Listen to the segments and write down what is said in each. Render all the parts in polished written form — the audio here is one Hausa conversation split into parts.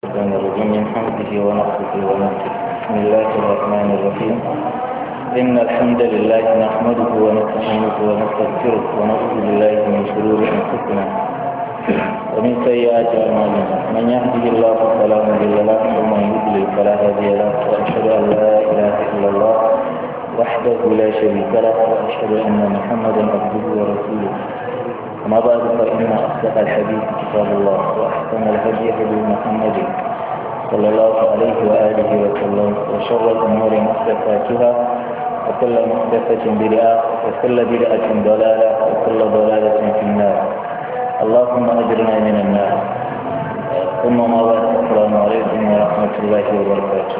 الشيطان الرجيم من حمده ونفسه ونفسه بسم الله الرحمن الرحيم إن الحمد لله نحمده ونستعينه ونستغفره ونعوذ بالله من شرور أنفسنا ومن سيئات أعمالنا من يهده الله فلا مضل له ومن يضلل فلا هادي له وأشهد أن لا إله إلا الله وحده لا شريك له وأشهد أن محمدا عبده ورسوله أما بعد فإن أصدق الحديث كتاب الله وأحسن الهدي هدي محمد صلى الله عليه وآله وسلم وشر الأمور محدثاتها وكل محدثة بدعة وكل بدعة ضلالة وكل ضلالة في النار اللهم أجرنا من النار ثم ما بعد السلام عليكم ورحمة الله وبركاته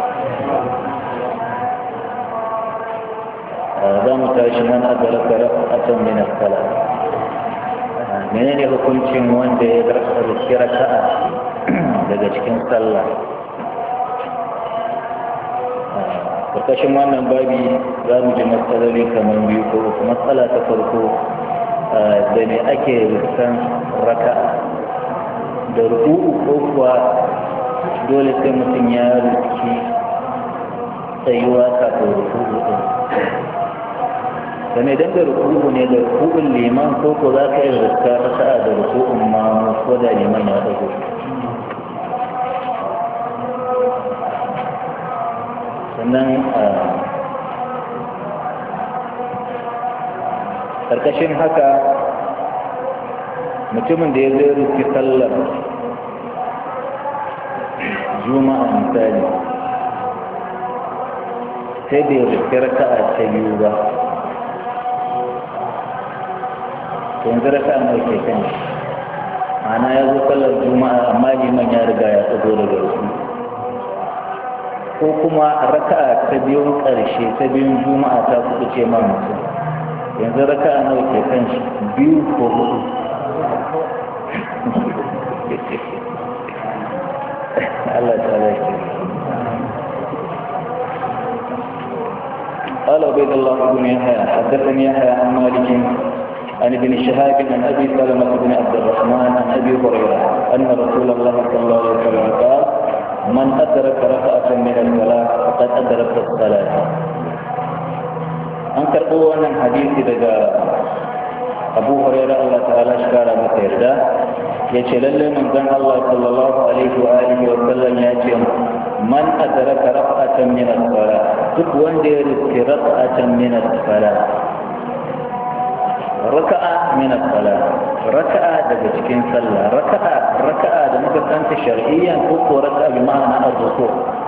هذا متعشمان أدرك رفعة من الصلاة menene hukuncin wanda ya zarki raka'a daga cikin sallah ƙarƙashin wannan babi za mu ji matsaloli kamar biyu ko uku matsala ta farko da ne ake riskan raka'a da ruku'u ko kuwa dole sai mutum ya riski tsayuwa kafin ruku'u ɗin game dan da ruku'u ne da ruku'un liman ko ko za ka yi riska sa'a da ruku'un mamu ko da liman ya dago sannan karkashin haka mutumin da ya zai riski sallar juma'a misali sai da ya riski raka'a ta biyu ba yanzu raka mai ke kan ana ya zo sallar juma'a amma liman ya riga ya tsago daga ruku ko kuma raka ta biyun ƙarshe ta biyun juma'a ta kuɗi ce ma mutum yanzu raka nawa ke kan shi biyu ko hudu Allah ta lafi قال عبيد الله بن يحيى حدثني يحيى عن مالك عن ابن شهاب عن ابي سلمة بن عبد الرحمن عن ابي هريره ان رسول الله صلى الله عليه وسلم قال من ادرك ركعه من الصلاه فقد ادرك الصلاه. an karɓo wannan hadisi daga abu hurairah Allah ta'ala shi kara masa yarda ya ce lallai manzon Allah sallallahu alaihi wa alihi wa sallam ya ce man adraka rak'atan min as-salah duk wanda ya riski rak'atan min as-salah raka'a min as-salah raka'a daga cikin sallah raka'a da muka kanta shar'iyyan ko raka'a bi ma'ana az-zukur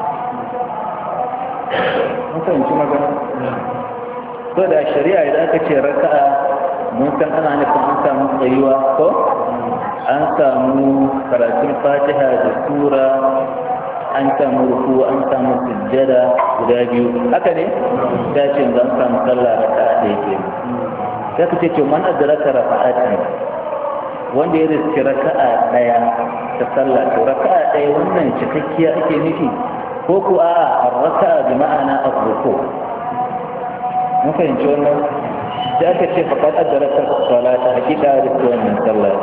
mun fahimci magana to da shari'a idan aka ce raka'a mun san ana nufin an samu tsayuwa ko an samu karatun fatiha da sura an samu ruku an samu sujjada guda biyu haka ne da ce an samu sallah raka'a ɗaya ke sai ka ce to man adraka raka'atan wanda ya riski raka'a daya ta sallah to raka'a daya wannan cikakkiya ake nufi ko ku a raka'a bi ma'ana ar-ruku mun fahimci wannan sai aka ce faqad adraka salata hakika da wannan sallah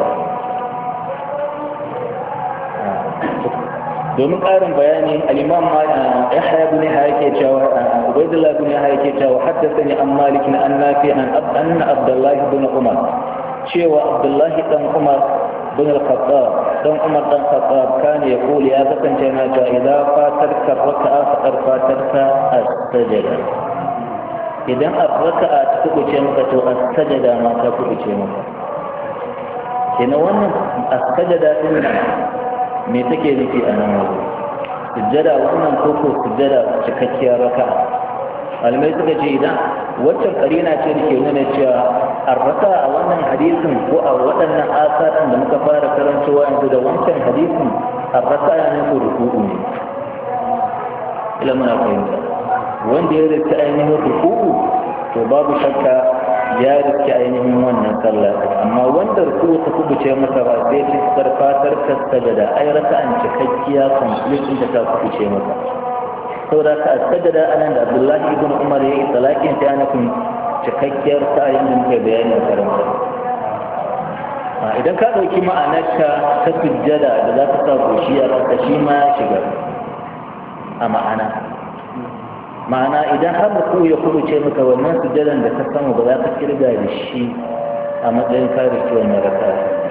domin ƙarin bayani al-imam Yahya ibn Yahya yake cewa Ubaydullah ibn Yahya yake cewa haddathani an Malik an Nafi an Abdullah ibn Umar cewa Abdullah dan Umar bin al-Khattab dan Umar dan Khattab kan ya kula ya kasance na cewa idza fatarka raka'a faqad fatarka as-sajda idan ar-raka'a ta kubuce maka to as-sajda ma ta kubuce maka kenan wannan as-sajda din me take nufi a nan wajen sujjada wannan koko sujjada cikakkiyar raka'a malamai suka ce idan waccan karina ce da ke nuna cewa arraka a wannan hadisin ko a waɗannan asaran da muka fara karancewa yanzu da wancan hadisin arraka ya nufin ruku'u ne ila muna fahimta wanda ya rike ainihin ruku'u to babu shakka ya rike ainihin wannan sallah amma wanda ruku ta kubuce masa ba sai ta sarfatar ka sajada ai raka'an cikakkiya complete din ta kubuce masa saboda ka sajada anan da Abdullahi ibn Umar yayi talakin ta yana kun cikakkiyar sa'ayin da muke bayani a karanta idan ka ɗauki ma'anarka ta sujjada da za ka sa goshi a ƙasa shi ma ya shiga a ma'ana idan har da ya kubuce maka wannan sujjadan da ka samu ba za ka kirga da shi a matsayin kare ciwon na raka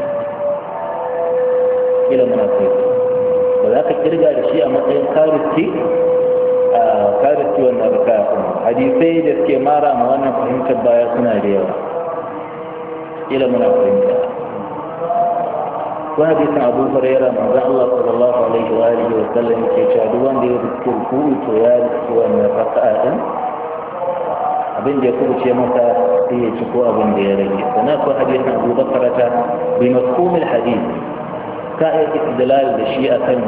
kila muna kai ba za ka kirga da shi a matsayin kare ciwon na raka hadisai da suke mara ma wannan fahimtar baya suna da yawa kila muna fahimta ko hadisin Abu Hurairah manzon Allah sallallahu alaihi wa alihi wa sallam yake cewa duk wanda ya riski ruku'u to ya riski wannan raka'a din abin da ya kubuce masa sai ya ci ko abin da ya rage sannan ko hadisin Abu Bakar ta bi mafhum al-hadith ka iya istidlal da shi akan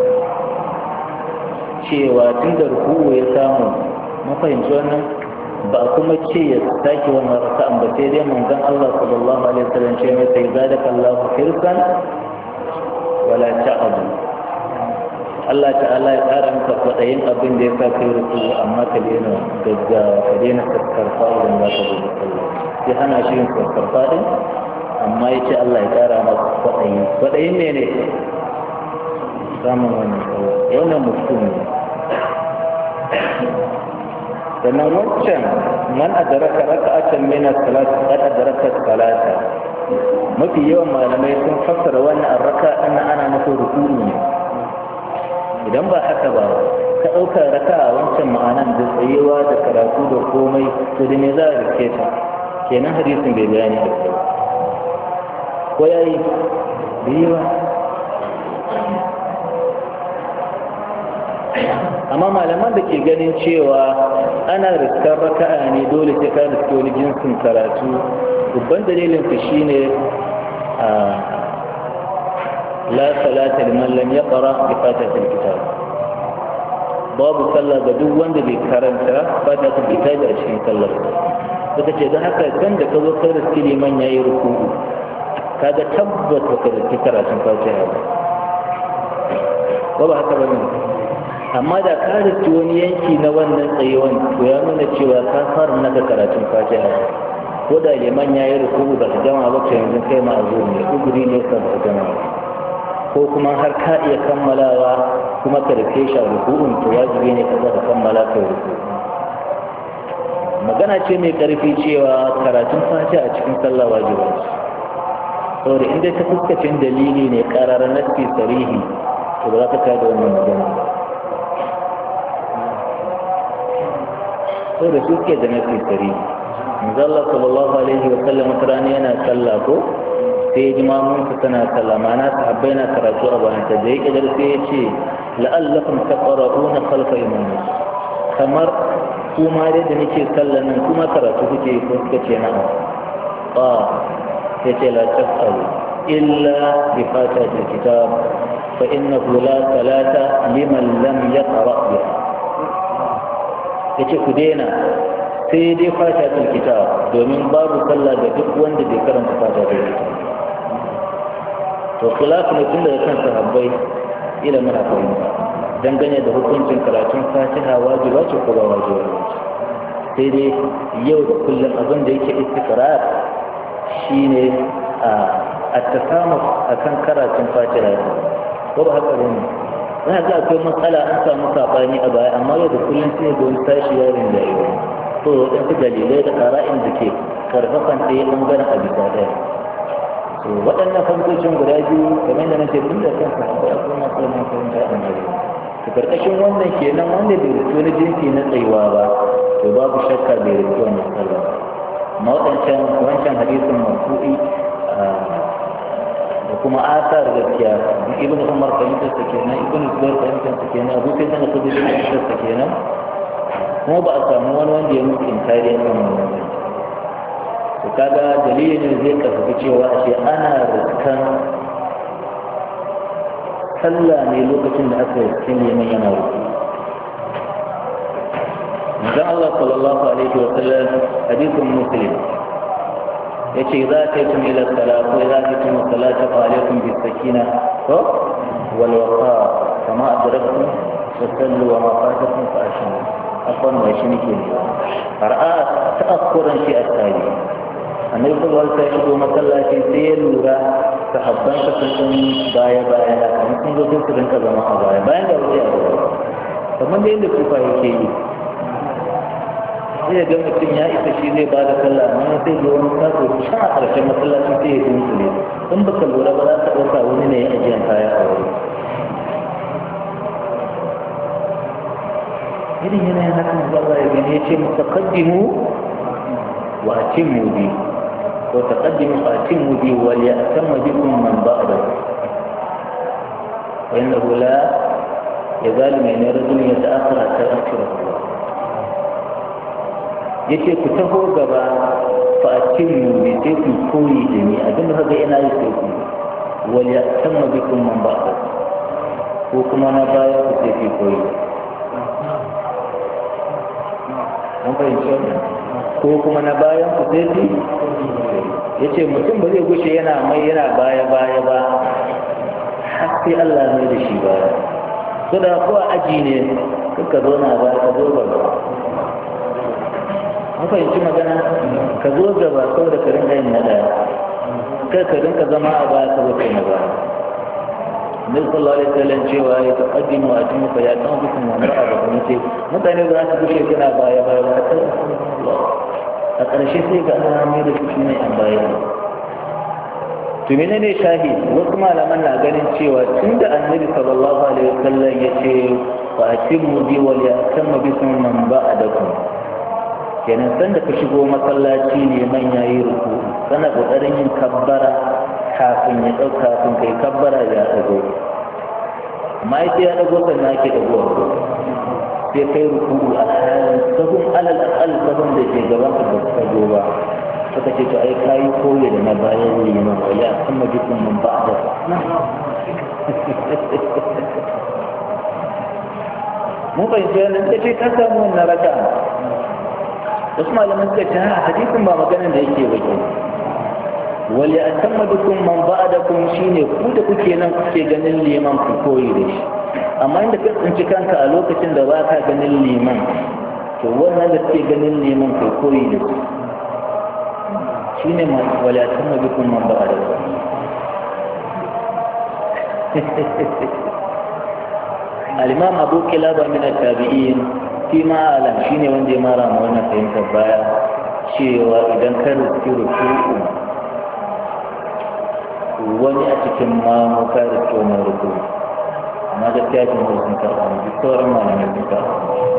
cewa tunda ruku'u ya samu mun fahimci wannan ba kuma ce ya sake wannan raka'an ba sai dai manzon Allah sallallahu alaihi wasallam ce mai sai zadaka Allahu firkan wala ta'adu Allah ta'ala ya ƙara maka kwaɗayin abin da ya sa kai ruku amma ka daina gaggawa ka daina karkarfa idan za ka zuwa sallah sai hana shi yin karkarfa din amma ya ce Allah ya ƙara maka kwaɗayin ne samun wannan sallah wannan mutum ne sannan wancan man adraka raka'atan min as-salati qad adraka as-salata mafi yawan malamai sun fassara wannan raka'a ana nufin ruku'u ne idan ba haka ba ka dauka raka'a wancan ma'anan da tsayewa da karatu da komai to da me za a rike ta kenan hadisin bai bayani a kai ko yayi biwa amma malaman da ke ganin cewa ana riskar raka'a ne dole sai ka riske wani jinsin karatu babban dalilin ku shine la salata liman lam yaqra bi fatihatil kitab babu sallah ga duk wanda bai karanta fatihatil kitab a cikin sallar suka ce da haka kan da ka zo ka riske liman yayi ruku'u kaga tabbata ka riske karatun fatiha ba haka ba ne amma da ka riski wani yanki na wannan tsayewan to ya nuna cewa ka fara naka karatun fatiha ko da liman ya yi ruku'u ba ka gama ba ka yanzu kai ma zo ne uguri ne ka ba gama ko kuma har ka iya kammalawa kuma ka rike shi a ruku'un to wajibi ne ka zaka kammala kai ruku'u magana ce mai karfi cewa karatun fatiha a cikin sallah wajibi saboda inda ta fuskacin dalili ne ƙararra nasi sarihi to ba za ka kada wannan magana so da su ke da nafi sari manzo Allah sallallahu alaihi wa sallam rana yana sallah ko sai jimamun su tana sallah mana sahabbai na karatu a bayan ta da yake dar sai ya ce la'allakum taqra'una khalfa imami kamar kuma dai da nake sallah nan kuma karatu kuke ko suka ce na ba sai ce la tasalu illa bi fatihatil kitab fa innahu la salata liman lam yaqra biha yace ku daina sai dai fatihatul kitab domin babu sallah ga duk wanda bai karanta fatihatul kitab to khilaf ne tun daga kan sahabbai ila mana fahimta dangane da hukuncin karatun fatiha wajiba ce ko ba wajiba sai dai yau da kullum abin da yake istiqrar shine a tasamu akan karatun fatiha ko ba haka ne za ga akwai matsala an samu sabani a baya amma yau da kullum sai ga wani tashi yarin da yi to waɗansu dalilai da ƙara'in da ke karfafan ɗaya ɓangaren a bisa ɗaya to waɗannan fahimtocin guda biyu kamar da nake tun da kansa akwai akwai masu wani fahimta a mare to karkashin wannan kenan wanda bai rufe wani jinsi na tsayuwa ba to babu shakka bai rufe wannan sallah amma wancan hadisin marfu'i da kuma asar gaskiya ibn umar fahimtar sa kenan ibn zubair fahimtar sa kenan abu sai sana kudu fahimtar sa kenan kuma ba a samu wani wanda ya mutu inkari a kan wannan to kaga dalilin ne zai karfafi cewa ashe ana riskan sallah ne lokacin da aka riskin neman yana ruku manzon Allah sallallahu alaihi wa sallam hadithun muslim yace za ta yi tun ila salat ko za ta yi tun salata fa alaikum bis sakina ko wal waqa kama adraktum fasallu wa ma fatakum fa ashinu afwan wa shi nake ne far'a ta'akkuran fi as-sali annabi sallallahu alaihi wasallam shigo masallaci sai ya lura sahabban sa sun baya kamar sun zo su rinka zama a baya bayan da wuce a gaba kamar da yadda kufa yake yi sai ya ga mutum ya isa shi zai ba da sallah amma sai ga wani kaso can a ƙarshen masallacin sai ya dunkule in baka lura ba za ka ɗauka wani ne ya ajiyar kaya a wuri irin yanayin haka manzo Allah ya gani ya ce mutaqaddimu wa atimmu bi wa taqaddimu fa atimmu bi wa liya'tamma bikum man ba'dakum wa innahu la yazalu min rajulin yata'akhkhara hatta yakhshura yace ku taho gaba fa atimmu bi sai ku koyi da ni abin da kaga ina yi sai ku wa liya'tamma bikum man ba'dakum ko kuma na baya ku sai ku koyi an fahimci wannan ko kuma na bayan ku sai ya ce mutum ba zai gushe yana baya ba har sai Allah mai da shi baya so da ko a aji ne ka zo na ba ka zo gaba an fahimci magana ka zo gaba saboda ka rinka yin nada kai ka rinka zama a baya saboda na baya Nabi sallallahu alaihi wasallam cewa ya taqaddimu wa atimu fa ya tamu bikum wa mar'a da kuma ce mutane za su gushe kana baya ba ta a ƙarshe sai ga ana mai da shi ne an baya to menene shahid wasu malaman na ganin cewa tunda annabi sallallahu alaihi wasallam ya ce fa atimu bi wal yatamma bikum man ba'dakum kenan sanda ka shigo masallaci ne man yayi ruku kana kokarin yin kabbara kafin ya ɗauka kafin kai kabbara ya ɗago amma sai ya ɗago sannan ake ɗago sai kai ruku'u a halin sahun alal akal sahun da ke gaban ka ba su ɗago ba suka ce to ai kayi koyi da na bayan liman wala kuma jikin mun ba da mun fahimci wannan ta ce ka samu wannan raka wasu malaman suka ce hadisin ba maganin da yake baki wali atamma bikum man ba'dakum shine ku da kuke nan kuke ganin liman ku koyi da shi amma inda ka tsinci kanka a lokacin da ba ka ganin liman to wannan da kuke ganin liman ku koyi da shi shine wali atamma bikum man ba'dakum al-imam Abu Kilaba min at-tabi'in fi ma alam shine wanda ya mara mu wannan fahimtar baya cewa idan ka ruku wani a cikin mamu ka da kyau na ruku amma gaskiya kin da sun karɓa mu duk sauran malamai sun karɓa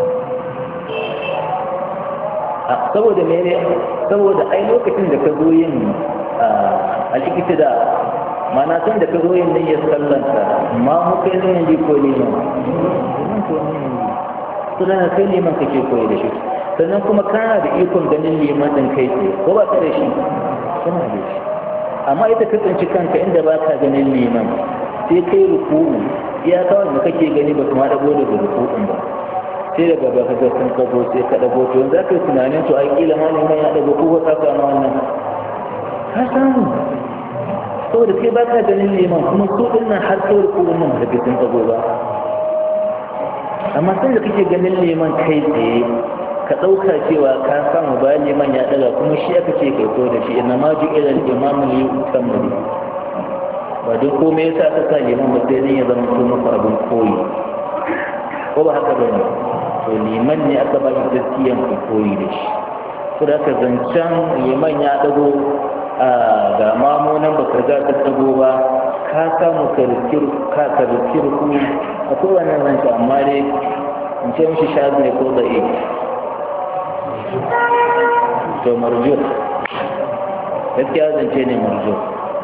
saboda mene saboda ai lokacin da ka zo yin alikita da mana san da ka zo yin niyyar sallanta ma mu kai ne ji ko liman sannan kai liman kake koyi da shi sannan kuma kana da ikon ganin liman din kai tsaye ko ba ka da shi kana da shi amma ita ka tsinci kanka inda ba ka ganin liman sai kai ruku'u iya kawai da kake gani ba kuma dago daga ruku'un ba sai daga ba ka ga sun kago sai ka dago to yanzu aka yi tunanin to ai kila ma liman ya dago ko ka samu wannan ka samu saboda kai ba ka ganin liman kuma su din nan har sai ruku'un nan da sun kago ba amma sai da kake ganin liman kai tsaye ka ɗauka cewa ka samu bayan liman ya ɗaga kuma shi aka ce kai ko da shi ina ma ji irin imamu ne kan mu ba duk komai yasa aka sa liman ba sai ya zama ko maka abin koyi ko ba haka ba ne to liman ne aka ba shi gaskiyan ku koyi da shi ko da ka zancen liman ya ɗago ga mamunan ba ka ga ka ɗago ba ka samu ka rikir ku akwai wannan zance amma dai in ce mishi shazi ne ko da to marjo gaskiya zance ne marjo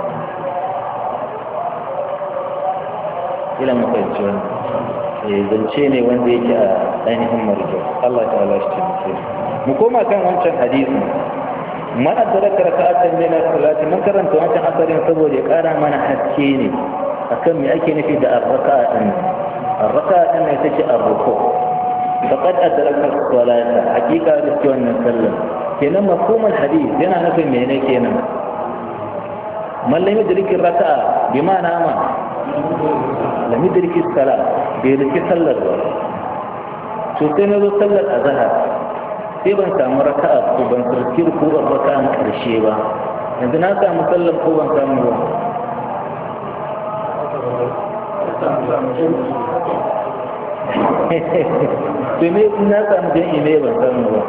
ila mafaici wani zance ne wanda yake a ainihin marjo Allah ta ala shi ce mu koma kan wancan hadisin mana taraka raka'atan min as-salati man karanta wancan asarin saboda ya kara mana haske ne akan me ake nufi da ar-raka'a din ar-raka'a din ne take ar-ruku faqad adraka as-salata hakika da cewa wannan sallah kenan mafhumul hadith yana nufin mene kenan man lam yudriki ar-raka'a bi ma'ana ma lam yudriki as-salat bai riki sallar ba to sai na zo sallar azhar sai ban samu raka'a ko ban sarki ko ban raka'an karshe ba yanzu na samu sallar ko ban samu ba domin na samu jami'i ne ban samu ba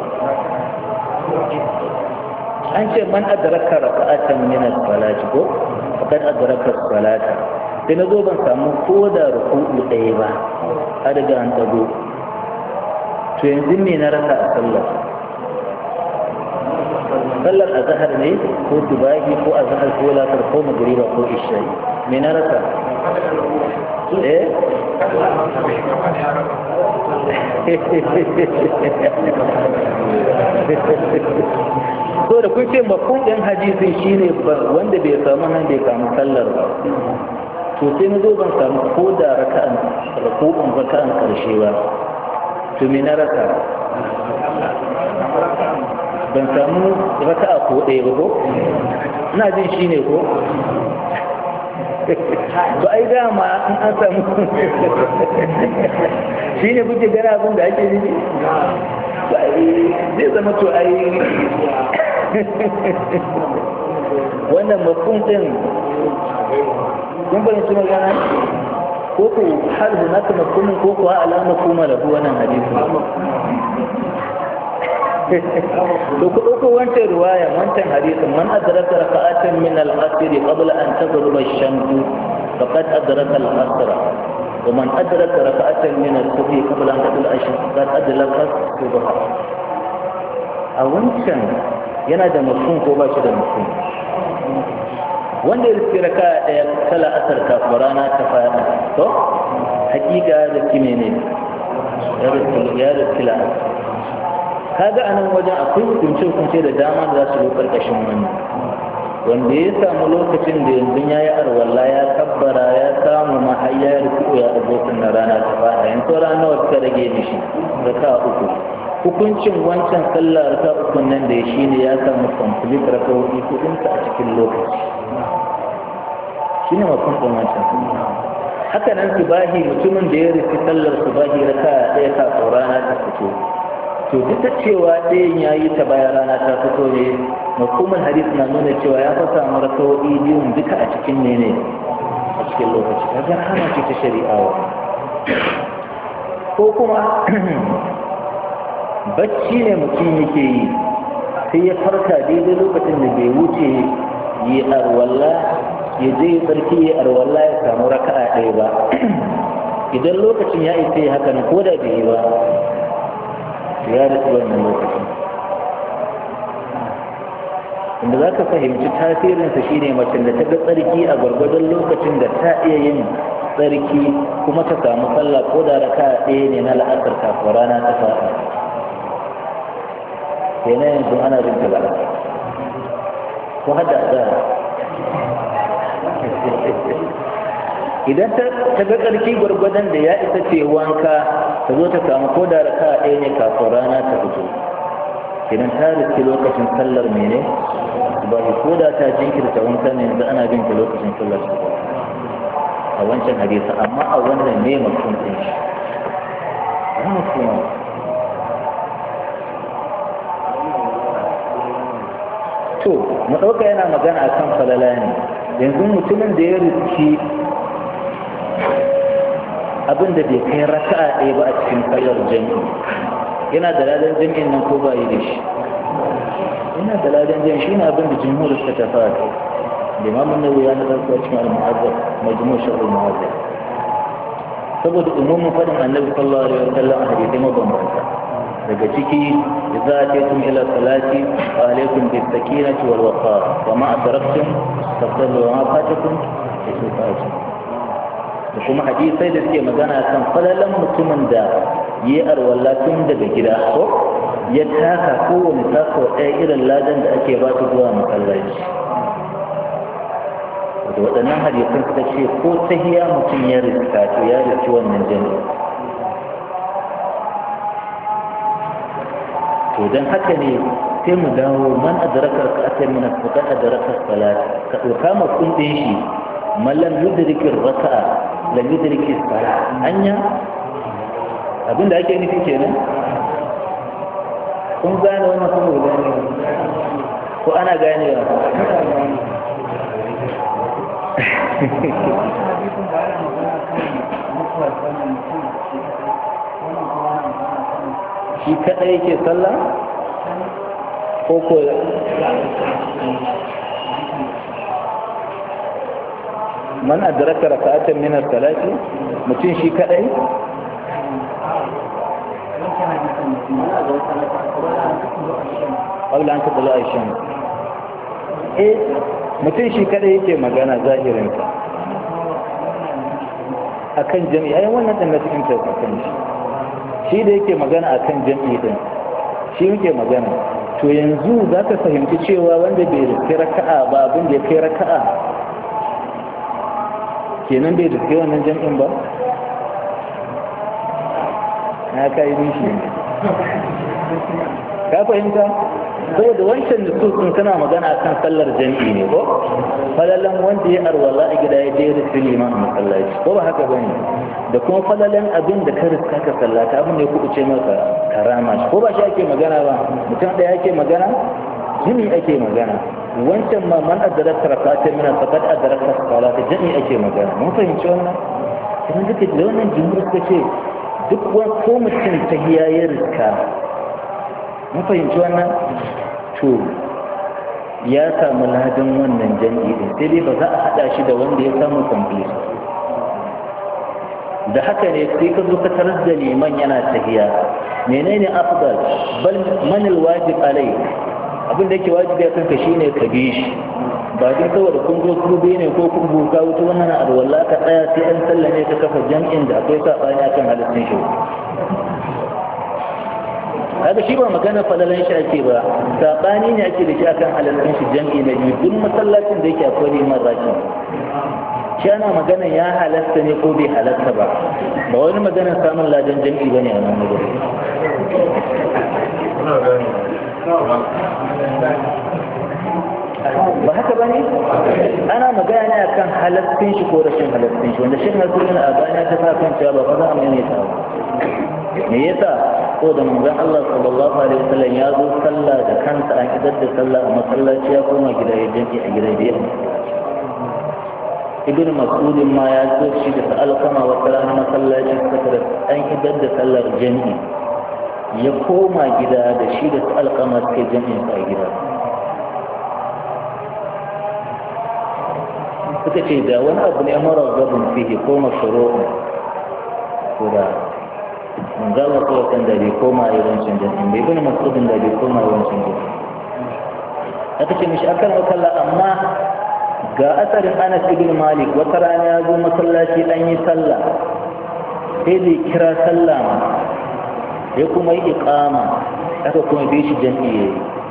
an ce man adraka raka'atan min as-salati ko faqad adraka as-salata sai na zo ban samu ko da ruku'u ɗaya ba a daga an dago to yanzu me na rasa a sallar azhar ne ko subahi ko azhar ko lasar ko magriba ko isha'i me na rasa so da kun ce mafhum hadisin shine wanda bai samu nan bai samu sallar ba to sai na zo ban samu ko da raka'an karshe ba to me na raka ban samu raka'a ko ɗaya ba ko ina jin shine ko to ai dama in an samu shi ne kuke gana abin da ake nufi zai zama to ai wannan mafhum din kun bane su magana ko ku hal hunaka mafhumin ko ku alama kuma lahu wannan hadisi to ku dauko wancan riwaya wancan hadisin man adraka raka'atan min al-asr qabla an taghrib ash-shams faqad adraka al-asr wa man adraka raka'atan min as-subh qabla an taghrib ash-shams faqad adraka as-subh a wancan yana da mafhum ko ba shi da mafhum wanda ya riski raka'a daya kala asar kafin rana ta fada to hakika da kime ne ya riski la'asar kaga anan wajen akwai hukunce da dama da za su yi karkashin wannan wanda ya samu lokacin da yanzu ya yi arwalla ya kabbara ya samu mahayya ya rufu ya abokan na rana ta fada yanzu rana wata rage mishi raka uku hukuncin wancan sallah raka uku nan da ya shi ne ya samu complete rakawoyi kudinsa a cikin lokaci shi ne mafi wancan haka nan subahi mutumin da ya rufi sallar subahi raka ɗaya kafin rana ta fito to duk da cewa ɗayan ya yi ta bayan rana ta fito ne mafhumul hadis na nuna cewa ya fa samu rakawoyi biyun duka a cikin ne a cikin lokaci kaga hana ce ta shari'awa ko kuma bacci ne mutum yake yi sai ya farka daidai lokacin da bai wuce yi arwalla ya je tsarki ya arwalla ya samu raka'a ɗaya ba idan lokacin ya isa ya haka ko da bai yi ba ya da wannan lokacin inda za ka fahimci tasirinsa shi ne macen da ta ga tsarki a gwargwadon lokacin da ta iya yin tsarki kuma ta samu sallah ko da raka ɗaya ne na la'asar kafin rana ta faɗa kenan yanzu ana jin ta la'asar ko hada da idan ta ga tsarki gwargwadon da ya isa ce wanka ta zo ta samu ko da raka ɗaya ne kafin rana ta fito idan ta riski lokacin sallar mene ba ko da ta jinkirta wanka ne yanzu ana bin ta lokacin sallar su a wancan hadisa amma a wannan ne mutum ɗin shi wannan kuma to mu ɗauka yana magana akan falala ne yanzu mutumin da ya riski abin da bai kai raka'a ɗaya ba a cikin sallar jami'i yana da ladan jami'in nan ko ba yi da shi yana da ladan jami'i shi ne abin da jimhur suka tafi a kai da imamun nawawi ya nazar kuwa cikin al-mu'azzar majmu' sharh al-mu'azzar saboda umumin faɗin annabi sallallahu alaihi wa sallam a hadisi mabambanta daga ciki idza ataytum ila salati fa alaykum bis sakinati wal waqar wa ma adraktum fasallu wa ma fatakum fasu'atu da kuma hadisai da suke magana kan falalan mutumin da yi arwalla tun daga gida ko ya taka kowane tako ɗaya irin ladan da ake ba su zuwa masallaci da waɗannan hadisan suka ce ko tahiya mutum ya riska to ya riski wannan jami'i to don haka ne sai mu dawo man adraka rak'atan min as-salat adraka as-salat ka doka ma kundin shi mallam yudriki ar-raka'a lam yudriki as-salat anya abinda ake nufi kenan kun gane wannan kuma gane ko ana ganewa shi kaɗai yake sallah ko man adraka raka'atan min as-salati mutum shi kadai qawla an tadla aishan mutum shi kadai yake magana zahirin sa akan jami'i ai wannan dan cikin tafsirin shi da yake magana akan jami'i din shi yake magana to yanzu zaka fahimci cewa wanda bai riski raka'a ba abin da ya kai raka'a kenan bai riski wannan jami'in ba na kai nishi ka fahimta saboda wancan da sun kana magana kan sallar jami'i ne ko falalan wanda ya arwala a gida ya je da silima a masallaci ko ba haka bane da kuma falalan abin da ka riska ka sallata abin da ya kubuce maka karama ko ba shi ake magana ba mutum da yake magana jini ake magana wancan ma man adraka rak'atan min faqad adraka salata jini ake magana mun fahimci wannan idan duka da wannan jumhur suka ce duk wani ko mutum tahiyya ya riska mun fahimci wannan to ya samu ladan wannan jami'i din sai dai ba za a hada shi da wanda ya samu complete da haka ne sai ka zo ka tarar da liman yana tahiya menene afdal bal man alwajib alayk abin da yake wajibi akan ka shine ka bi shi ba dai saboda kun zo ku ne ko kun buka wuta wannan alwala ka tsaya sai an sallame ka kafa jami'in da akwai sabani akan halittun shi kaga shi ba magana falalan shi ake ba sabani ne ake da shi akan halittun shi jami'i na biyu duk masallacin da yake akwai liman raki shi ana magana ya halasta ne ko bai halasta ba ba wani magana samun ladan jami'i ba ne a nan magana ba haka ba ne ana magana ne akan halastin shi ko rashin halastin shi wanda shi na zuwa a bayan ta sa kan cewa ba fa za a mai ta me yasa ko da manzon Allah sallallahu alaihi wasallam ya zo sallah da kansa an idar da sallah a masallaci ya koma gida ya jami'i a gida da yamma ibn mas'ud ma ya zo shi da alkama wa sallallahu masallaci suka an idar da sallar jami'i ya koma gida da shi da alkama suke jami'in a gida suka ce da wani abu ne mara gabin fiye ko mashuru ko da manzo Allah ko kan da bai koma yawancin jami'in bai bin masudin da bai koma yawancin jami'in aka ce mishi akan wakalla amma ga asarin Anas ibn Malik wata rana ya zo masallaci an yi sallah sai da kira sallah ma ya kuma yi iqama aka kuma bi shi jami'i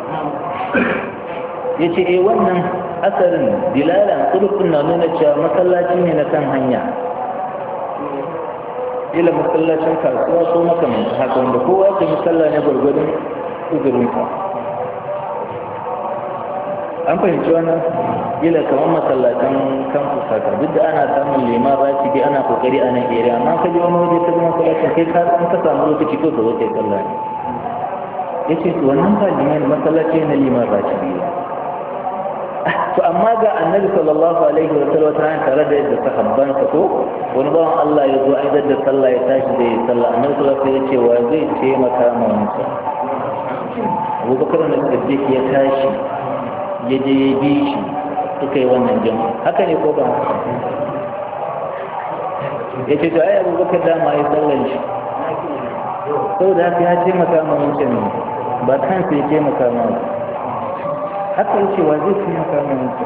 yace wannan asarin dilalan kulukun na nuna cewa masallaci ne na kan hanya ila masallacin kasuwa ko makamantan haka wanda kowa ya yi sallah ne gwargwadon uzurinsa an fahimci wannan ila kamar masallatan campus haka duk da ana samun liman ratibi ana kokari a nan area amma ka ji wani waje ta zama masallacin kai ka samu lokaci ko ka zo kai sallah ne yace to wannan ba liman masallaci na liman ratibi to amma ga annabi sallallahu alaihi wa sallam tare da yadda sahabban sa ko wani bawan Allah ya zo aidar da sallah ya tashi da sallah annabi sallallahu alaihi wa sallam ya ce wa zai taimaka ma wansa Abubakar da Siddiq ya tashi ya je ya bi shi suka yi wannan jama'a haka ne ko ba ya ce to ai Abubakar da ma ya sallan shi saboda haka ya taimaka ma wancan ba kansa ya taimaka ma haka yake wa zai fi maka mutu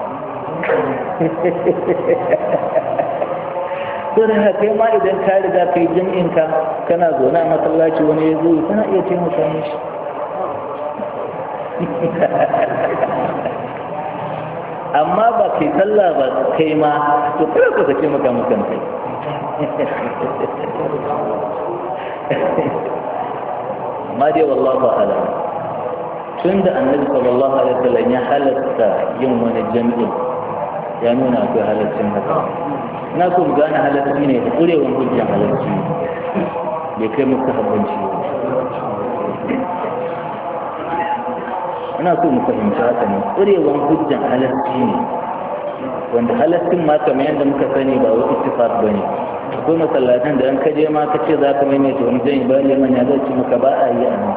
to da kai ma idan ka riga kai jami'inka kana zaune a masallaci wani ya zo kana iya taimaka mishi amma ba kai sallah ba kai ma to kada ka sake maka mutan kai amma dai wallahu a'lam tun da annabi sallallahu alaihi wasallam ya halatta yin wani jami'i ya nuna akwai halaccin haka na so mu gane halacci ne da kurewan hujjan halacci bai kai muka habbanci ina so mu fahimci haka ne ƙurewan hujjan halarci ne wanda halarcin ma kamar yadda muka sani ba wai ittifaq bane akwai masallatan da an kaje ma ka ce za ka maimaita wani jami'i ba liman ya zai ci maka ba a yi a nan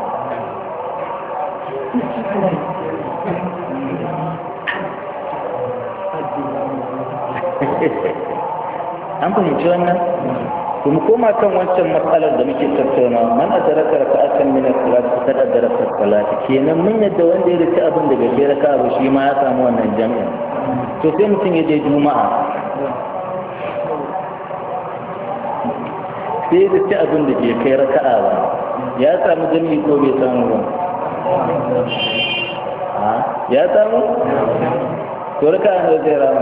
an fahimci wannan kuma koma kan wancan matsalar da muke tattauna man adraka raka'atan min as-salat faqad adraka as-salat kenan mun yadda wanda ya rike abin da bai raka'a ba shi ma ya samu wannan jami'a to sai mutum ya je juma'a sai ya rike abin da bai kai raka'a ba ya samu jami'i ko bai samu ba ya samu to raka'a ne zai rama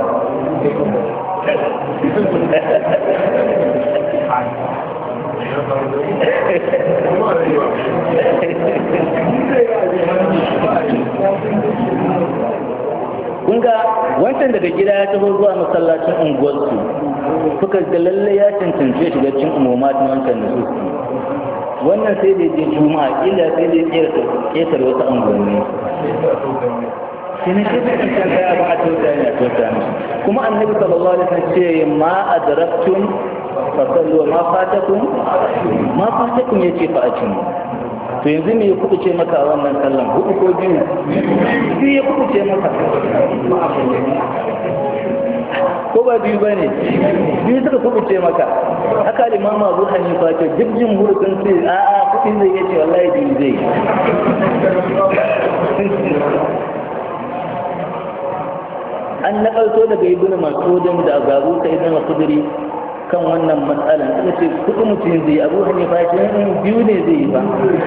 kunga wancan daga gida ya taho zuwa masallacin unguwarsu suka ga lalle ya cancance shiga cikin umumatin wancan da su wannan sai da je juma'a illa sai da ya ƙetar wata unguwanni sai na ce cikin kaya ba a tauta ne a tauta ne kuma annabi sallallahu alaihi wasallam ce ma adraktum fasallu ma fatakum yace fa acin to yanzu me ya kubuce maka a wannan sallan hudu ko biyu ya kubuce maka ko ba biyu ba ne biyu suka kubuce maka haka limama Abu Hanifa ce duk jumhur sun ce a'a kudi zai yace wallahi biyu zai an nakalto daga ibn Mas'udin da Abu Sa'id al-Khudri kan wannan matsalan suka ce kudu mutum zai Abu Hanifa ce biyu ne zai yi ba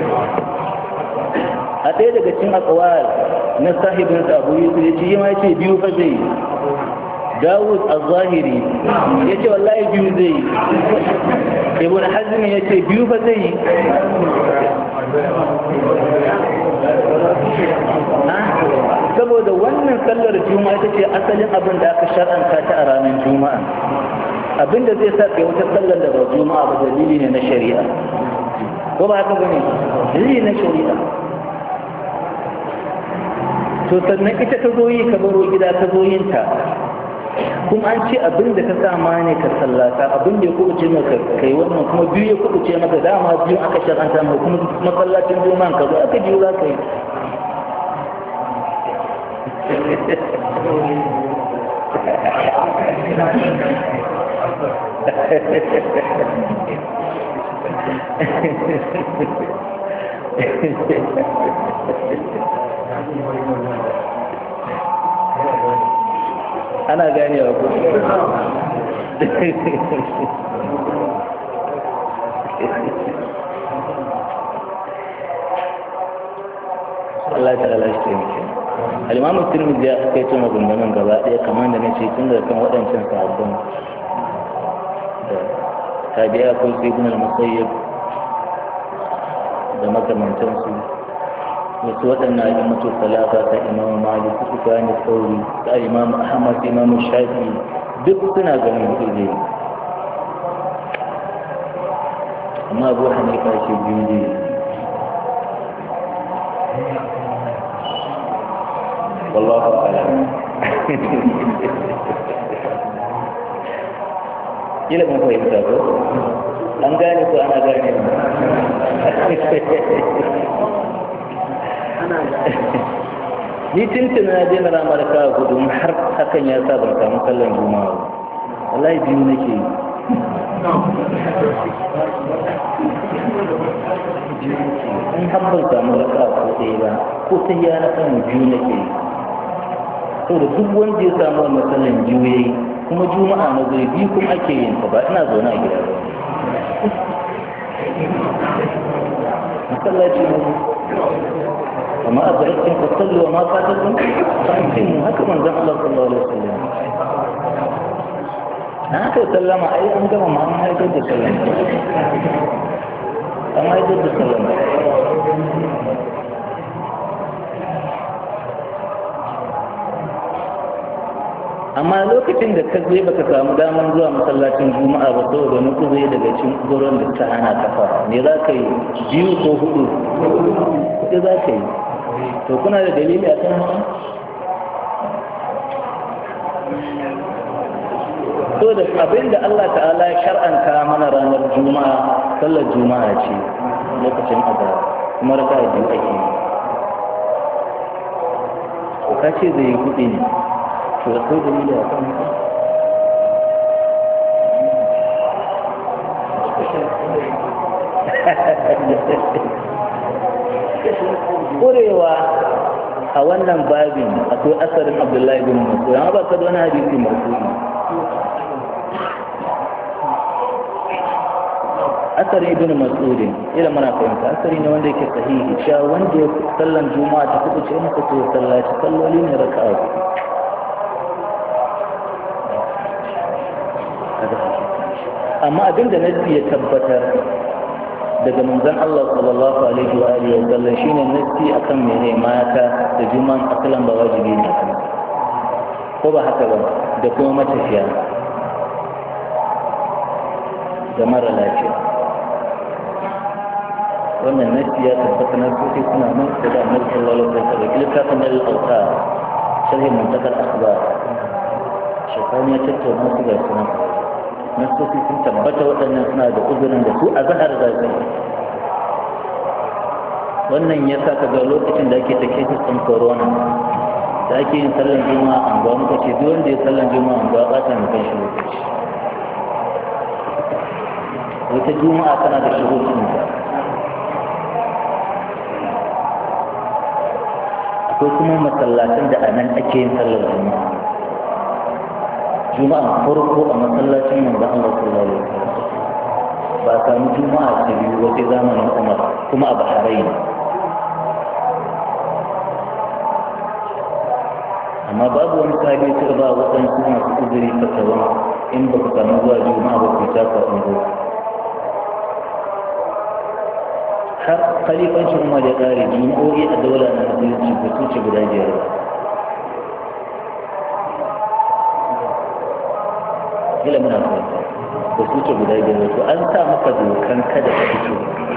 a ɗaya daga cikin aqwal na sahibin Abu Yusuf ya ce yi ma ce biyu fa zai Dawud al-Zahiri ya ce wallahi biyu zai yi Ibn Hazm ya ce biyu fa zai yi saboda wannan sallar juma'a ita ce asalin abin da aka shar'anta ta a ranar juma'a abin da zai sa kai wata sallar da ba juma'a ba dalili ne na shari'a ko ba haka bane dalili na shari'a to sannan ita ta zo yi ka baro gida ta zo yin ta kuma an ce abin da ka sama ne ka sallata abin da ya kubuce maka kai wannan kuma biyu ya kubuce maka dama biyu aka shar'anta maka kuma masallacin juma'a ka zo aka biyu za ka yi ana ganewa ko Allah ta'ala shi taimake al-Imam Tirmidhi ya kai tun maganganun gaba ɗaya kamar da nace tun daga kan waɗancan sahabban da tabi'a ko Ibn al-Musayyib da makamantansu wasu waɗannan ayyukan salata ta Imam Malik su Sufyan al-Thawri da Imam Ahmad Imam Shafi'i duk suna ganin hudu ne amma Abu Hanifa shi biyu ne wallahu a'lam ila mun fahimta ko an gane ko ana gane ni tuntuna na je na ramar ka gudu har hakan ya sa ban samu kallon juma'a wallahi biyu nake yi in har ban samu raka ko ɗaya ba ko ta yi na samu biyu nake yi saboda duk wanda ya samu wannan sallan biyu ya yi kuma juma'a na zai biyu kuma ake yin ta ba ina zaune a gida ba masallaci ne وما أدركتم فصلوا وما فاتكم فأتموا هكذا من الله صلى الله عليه وسلم هكذا سلم أي أنجم ما يجد سلم ما يجد سلم amma lokacin da ka zai baka samu damar zuwa masallacin juma'a ba saboda wani kuzai daga cikin kuzuron da ta hana kafa ne za ka yi biyu ko hudu za ka yi to kuna da dalili a kan haka to da abinda Allah ta'ala ya shar'anta mana ranar juma'a sallar juma'a ce lokacin azhar kuma raka'a biyu ake yi to kace zai yi kudi ne to da kai dalili a kan haka ƙurewa a wannan babin akwai asarin abdullahi bin mas'ud amma ba ka da wani hadisi marfu'i asarin ibn mas'ud ila mana fahimta asari ne wanda yake sahihi cewa wanda ya sallan juma'a ta kudu ce maka to sallaci salloli ne raka'a amma abinda nabi ya tabbatar daga manzon Allah sallallahu alaihi wa alihi wa sallam shine nasi akan mene mata da juma'an asalan ba wajibi ne ko ba haka ba da kuma matafiya da mara lafiya wannan nasi ya tabbata na sosai suna nan da annabi sallallahu alaihi wa sallam littafin al-awtar sharhi muntakal akhbar shaytan ya tattauna su ga sunan nasosi sun tabbata waɗannan suna da uzurin da su a zahar zafi wannan ya sa ga lokacin da ake take cikin corona da ake yin sallan juma'a an ga muka ce duk wanda ya sallan juma'a an ga ɓata mai kan shi lokaci wata juma'a tana da shigocin ta akwai kuma masallatan da a nan ake yin sallar juma'a juma'a farko a masallacin manzo Allah sallallahu alaihi wasallam ba a samu juma'a ta biyu ba sai zamanin Umar kuma a Bahrain amma babu wani sahabi da ba waɗansu masu uzuri fatawa in ba ku samu zuwa juma'a ba ku ta ka ungo har khalifancin Umar ya kare juma'o'i a daular na musulunci ba su ci guda biyar ba kila muna fahimta da su ce guda biyar to an sa maka dokan kada ka fito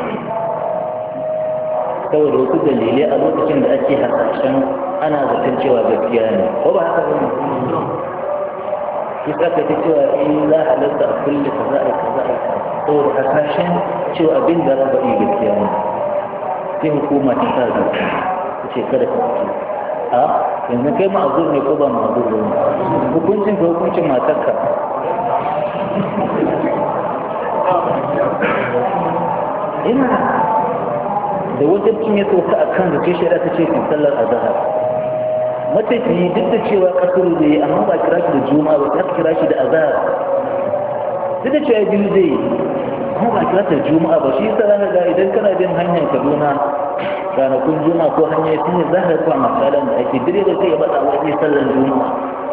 saboda wasu dalilai a lokacin da ake hasashen ana zaton cewa gaskiya ne ko ba haka ba ne kisa ka ta cewa in za a halarta a kulle ka za a yi kaza a saboda hasashen cewa abin da za a yi gaskiya ne sai hukuma ta sa doka ta ce kada ka fito a yanzu kai ma'azur ne ko ba ma'azur ne hukuncin ka hukuncin matarka ina da wajabcin ya sauka a kan da ke shari'a ta ce fi sallar azahar matafiyi duk da cewa kasar da yi amma ba kira shi da juma'a ba ta kira shi da azahar duk da cewa biyu zai yi amma ba kira shi da juma'a ba shi yasa zaka ga idan kana bin hanyar kaduna ranakun juma'a ko hanyar sun yi zahar ko a masalan da ake direba sai ya bada wani sallar juma'a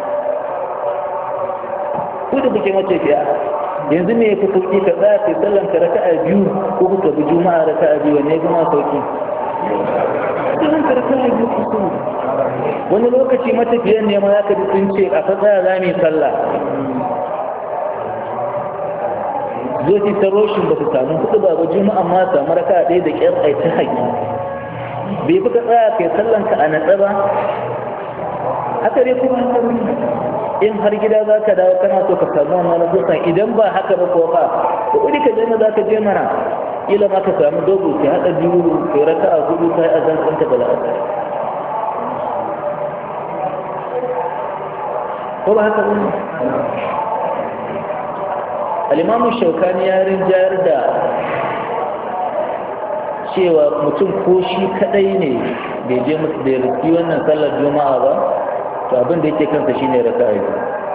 ko da kuke matafiya yanzu me yafi sauki ka tsaya kai sallan ka raka'a biyu ko kuka bi juma'a raka'a biyu wanne ya zama sauki sallan ka raka'a biyu ko su wani lokaci matafiyan ne ma zaka ji sun ce a fa tsaya za mu yi sallah zoci ta roshin ba su samu kuɗi ba juma'a ma samu raka'a ɗaya da ƙyar ai ta haƙi bai fi ka tsaya kai sallan ka a natsa ba haka dai kuma in har gida za ka dawo kana so ka samu wannan nazusan idan ba haka ba ko ba ko kudi ka jana za ka je mana ila ma ka samu dogo ka haɗa biyu kai raka a hudu kai a zan ɗanka da la'asar ko ba haka ba al-imamu shaukani ya rinjayar da cewa mutum ko shi kadai ne bai je musu da riski wannan sallar juma'a ba to abin da yake kansa shine raka'a biyu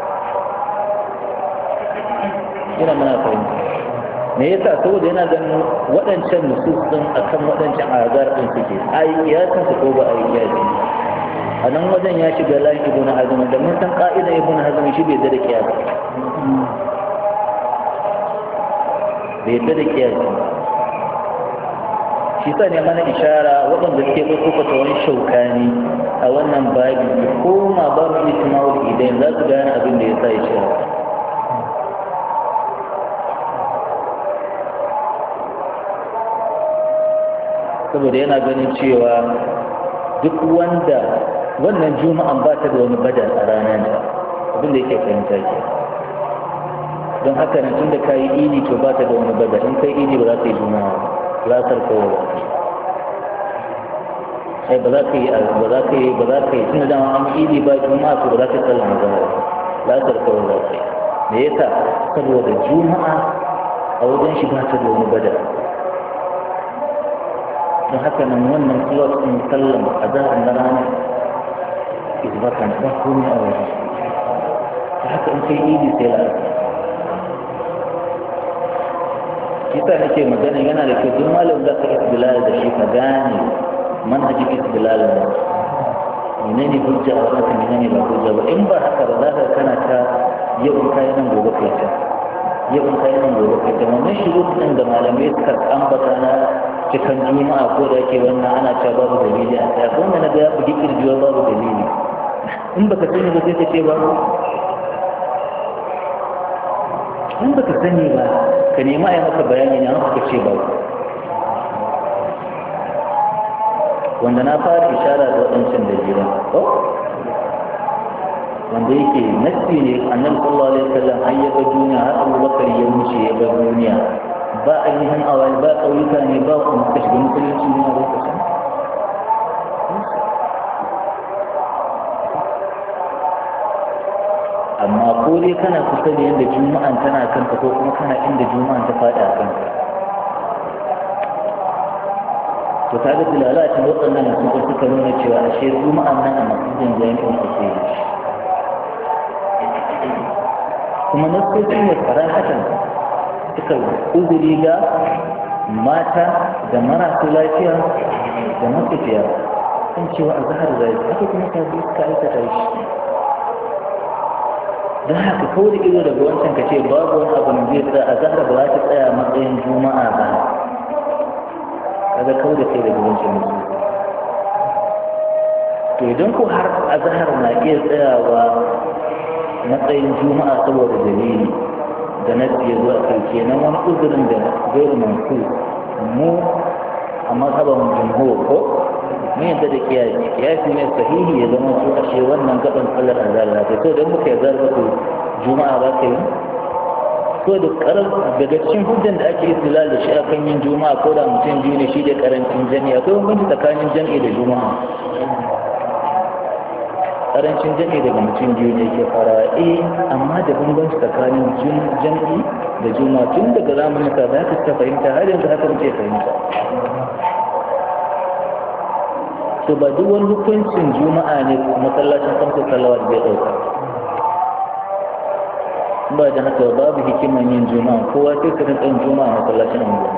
ina mana fahimta me yasa saboda yana ganin waɗancan nusus din akan waɗancan azar din suke ai kiyasin su ko ba ai kiyasi a nan wajen ya shiga layin ibn hazm da mun san ka'ida ibn hazm shi bai da kiyasi bai da kiyasi shi sa ne mana ishara waɗanda suke ɗauko fatawan shaukani a wannan babi su koma babu isma'ul idan za su gane abin da ya sa ishara saboda yana ganin cewa duk wanda wannan juma'an ba ta da wani badal a ranar ta abin da yake fahimta ke don haka nan tun da ka yi idi to ba ta da wani badal in kai idi ba za ka yi juma'a ba za ka kawai ba za ka yi tun da dama an idi ba juma'a to ba za ka sallama ba za ka kawai za ka yi me yasa saboda juma'a a wajen shi ba ta da wani badal don haka nan wannan slot ɗin sallan a zahar na rana izbatan ba komai a wajen ta haka in kai idi sai la'asar shi sa nake magana yana da kyau duk malam za ka isbilal da shi ka gane manhajin isbilal ne menene hujja a wannan menene ba hujja ba in ba haka ba za ka kana ta yau kai nan gobe kai ta yau kai nan gobe kai ta wannan shurut din da malamai suka ambata na cikin juma'a ko da yake wannan ana cewa babu dalili a tsaya kuma na ga ya bugi kirjiwa babu dalili in baka sani ba sai ka ce babu in baka sani ba ka nema a yi maka bayani ne an ka ce babu wanda na fara ishara da waɗancan dalilan wanda yake nassi ne annabi sallallahu alaihi wasallam har ya ga duniya har Abubakar ya wuce ya ga duniya ba ainihin awali ba ƙauyuka ne ba kuma ka shiga musulunci ne a lokacin amma ko dai kana kusa da yadda juma'an tana kanka ko kuma kana inda juma'an ta faɗi a kanka to ta ga dalalacin waɗannan suka nuna cewa ashe juma'an nan a masjidin jami'in ake yi kuma nasoci ne faran hakan suka uzuri ga mata da marasu lafiya da matafiya kan cewa a zahar zai haka kuma ta bi suka aikata shi don haka kawai da ido daga wancan ka ce babu wani abu zai tsaya a zahar ba za ta tsaya matsayin juma'a ba kaga kawai da kai daga wancan musu to idan ko har a zahar na iya tsayawa matsayin juma'a saboda dalili da na ya zuwa karke na wani uzurin da gairu mansu mu a mazhaban jumhur ko mun yadda da kiyasi ne sahihi ya zama su ashe wannan gaban sallar azhar da ta so dan muka yi zarba to juma'a ba ka yi so da karar daga cikin hujjan da ake istilal da shi akan yin juma'a ko da mutum biyu ne shi da karancin jami'a akwai bambanci tsakanin jami'i da juma'a karancin jami'i daga mutum biyu ne ke farawa amma da bambanci tsakanin jami'i da juma'a tun daga zamanin sa za ka fahimta har yanzu haka muke fahimta to ba duk wani hukuncin juma'a ne masallacin kamsa salawat bai ɗauka ba da haka babu hikiman yin juma'a kowa sai ka rinka yin juma'a masallacin unguwa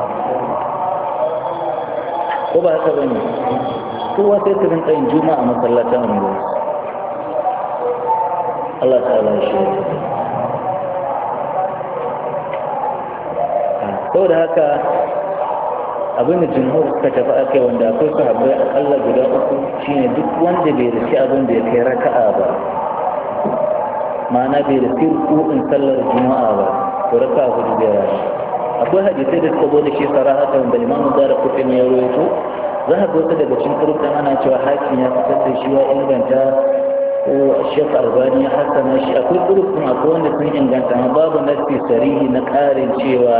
ko ba haka bane kowa sai ka rinka yin juma'a masallacin unguwa Allah ta'ala shi saboda haka abin da jumhur suka tafi a kai wanda akwai sahabbai akalla guda uku shine duk wanda bai rufi abin da ya kai raka'a ba ma'ana bai rufi ruku'in sallar juma'a ba to raka'a hudu bai rana akwai hadisai da suka zo da shi sarahata wanda imamu zara kufin ya rawaito za a zo daga cikin kurkan ana cewa hakim ya fitar da shi ya inganta ko shek albani ya hasana shi akwai kurkun akwai wanda sun inganta amma babu nasi sarihi na ƙarin cewa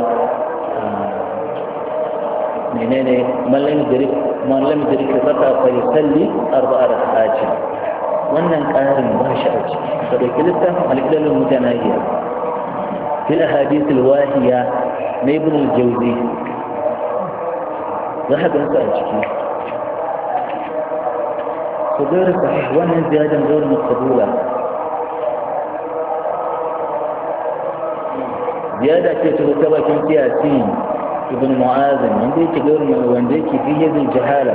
menene mallam dirik fata fa yusalli arba'a rak'ati wannan ƙarin ba shi a ciki da dake littafin al-ilalul mutanahiya fil ahadith al-wahiya na ibn al-jawzi za ka gansa a ciki to gairu sahih wannan ziyadan gairu maqbula ziyada ce ta bakin siyasi ibn mu'azin wanda yake gairu wanda yake fi yazin jahala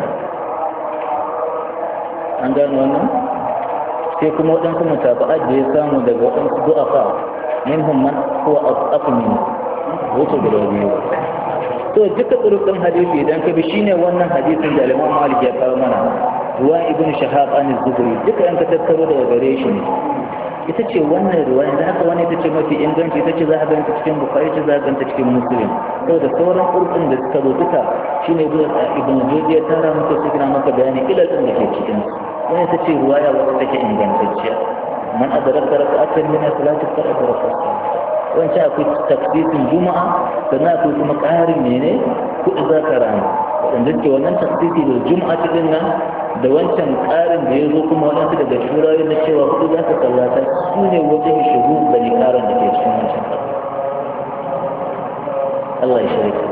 an gano wannan sai kuma waɗansu mutaba'at da ya samu daga waɗansu du'afa minhum man huwa asqafu min wato guda biyu to duka turuqin hadisi idan ka bi shine wannan hadisin da Imam Malik ya kawo mana ruwan ibn Shahab an az-Zuhri duka an ka tattaro daga gare shi ne ita ce wannan ruwaya da haka wani ita ce mafi inganci ita ce za a ganta cikin Bukhari ita za a ganta cikin Muslim saboda sauran urkun da suka zo duka shine ibn Jawzi ya tara maka sai kana maka bayani ilal din da ke cikin wani ta ce ruwaya wacce take ingantacciya man adraka raka'atan min salati fa adraka wancan akwai takdisin juma'a sannan akwai kuma ƙarin ne kuɗi za ka rana wanda ke wannan takdisi da juma'a cikin nan da wancan ƙarin da ya zo kuma waɗansu daga turawa na cewa kuɗi za ka sallata su ne wajen shugu da likaran da ke cikin wancan Allah ya shirka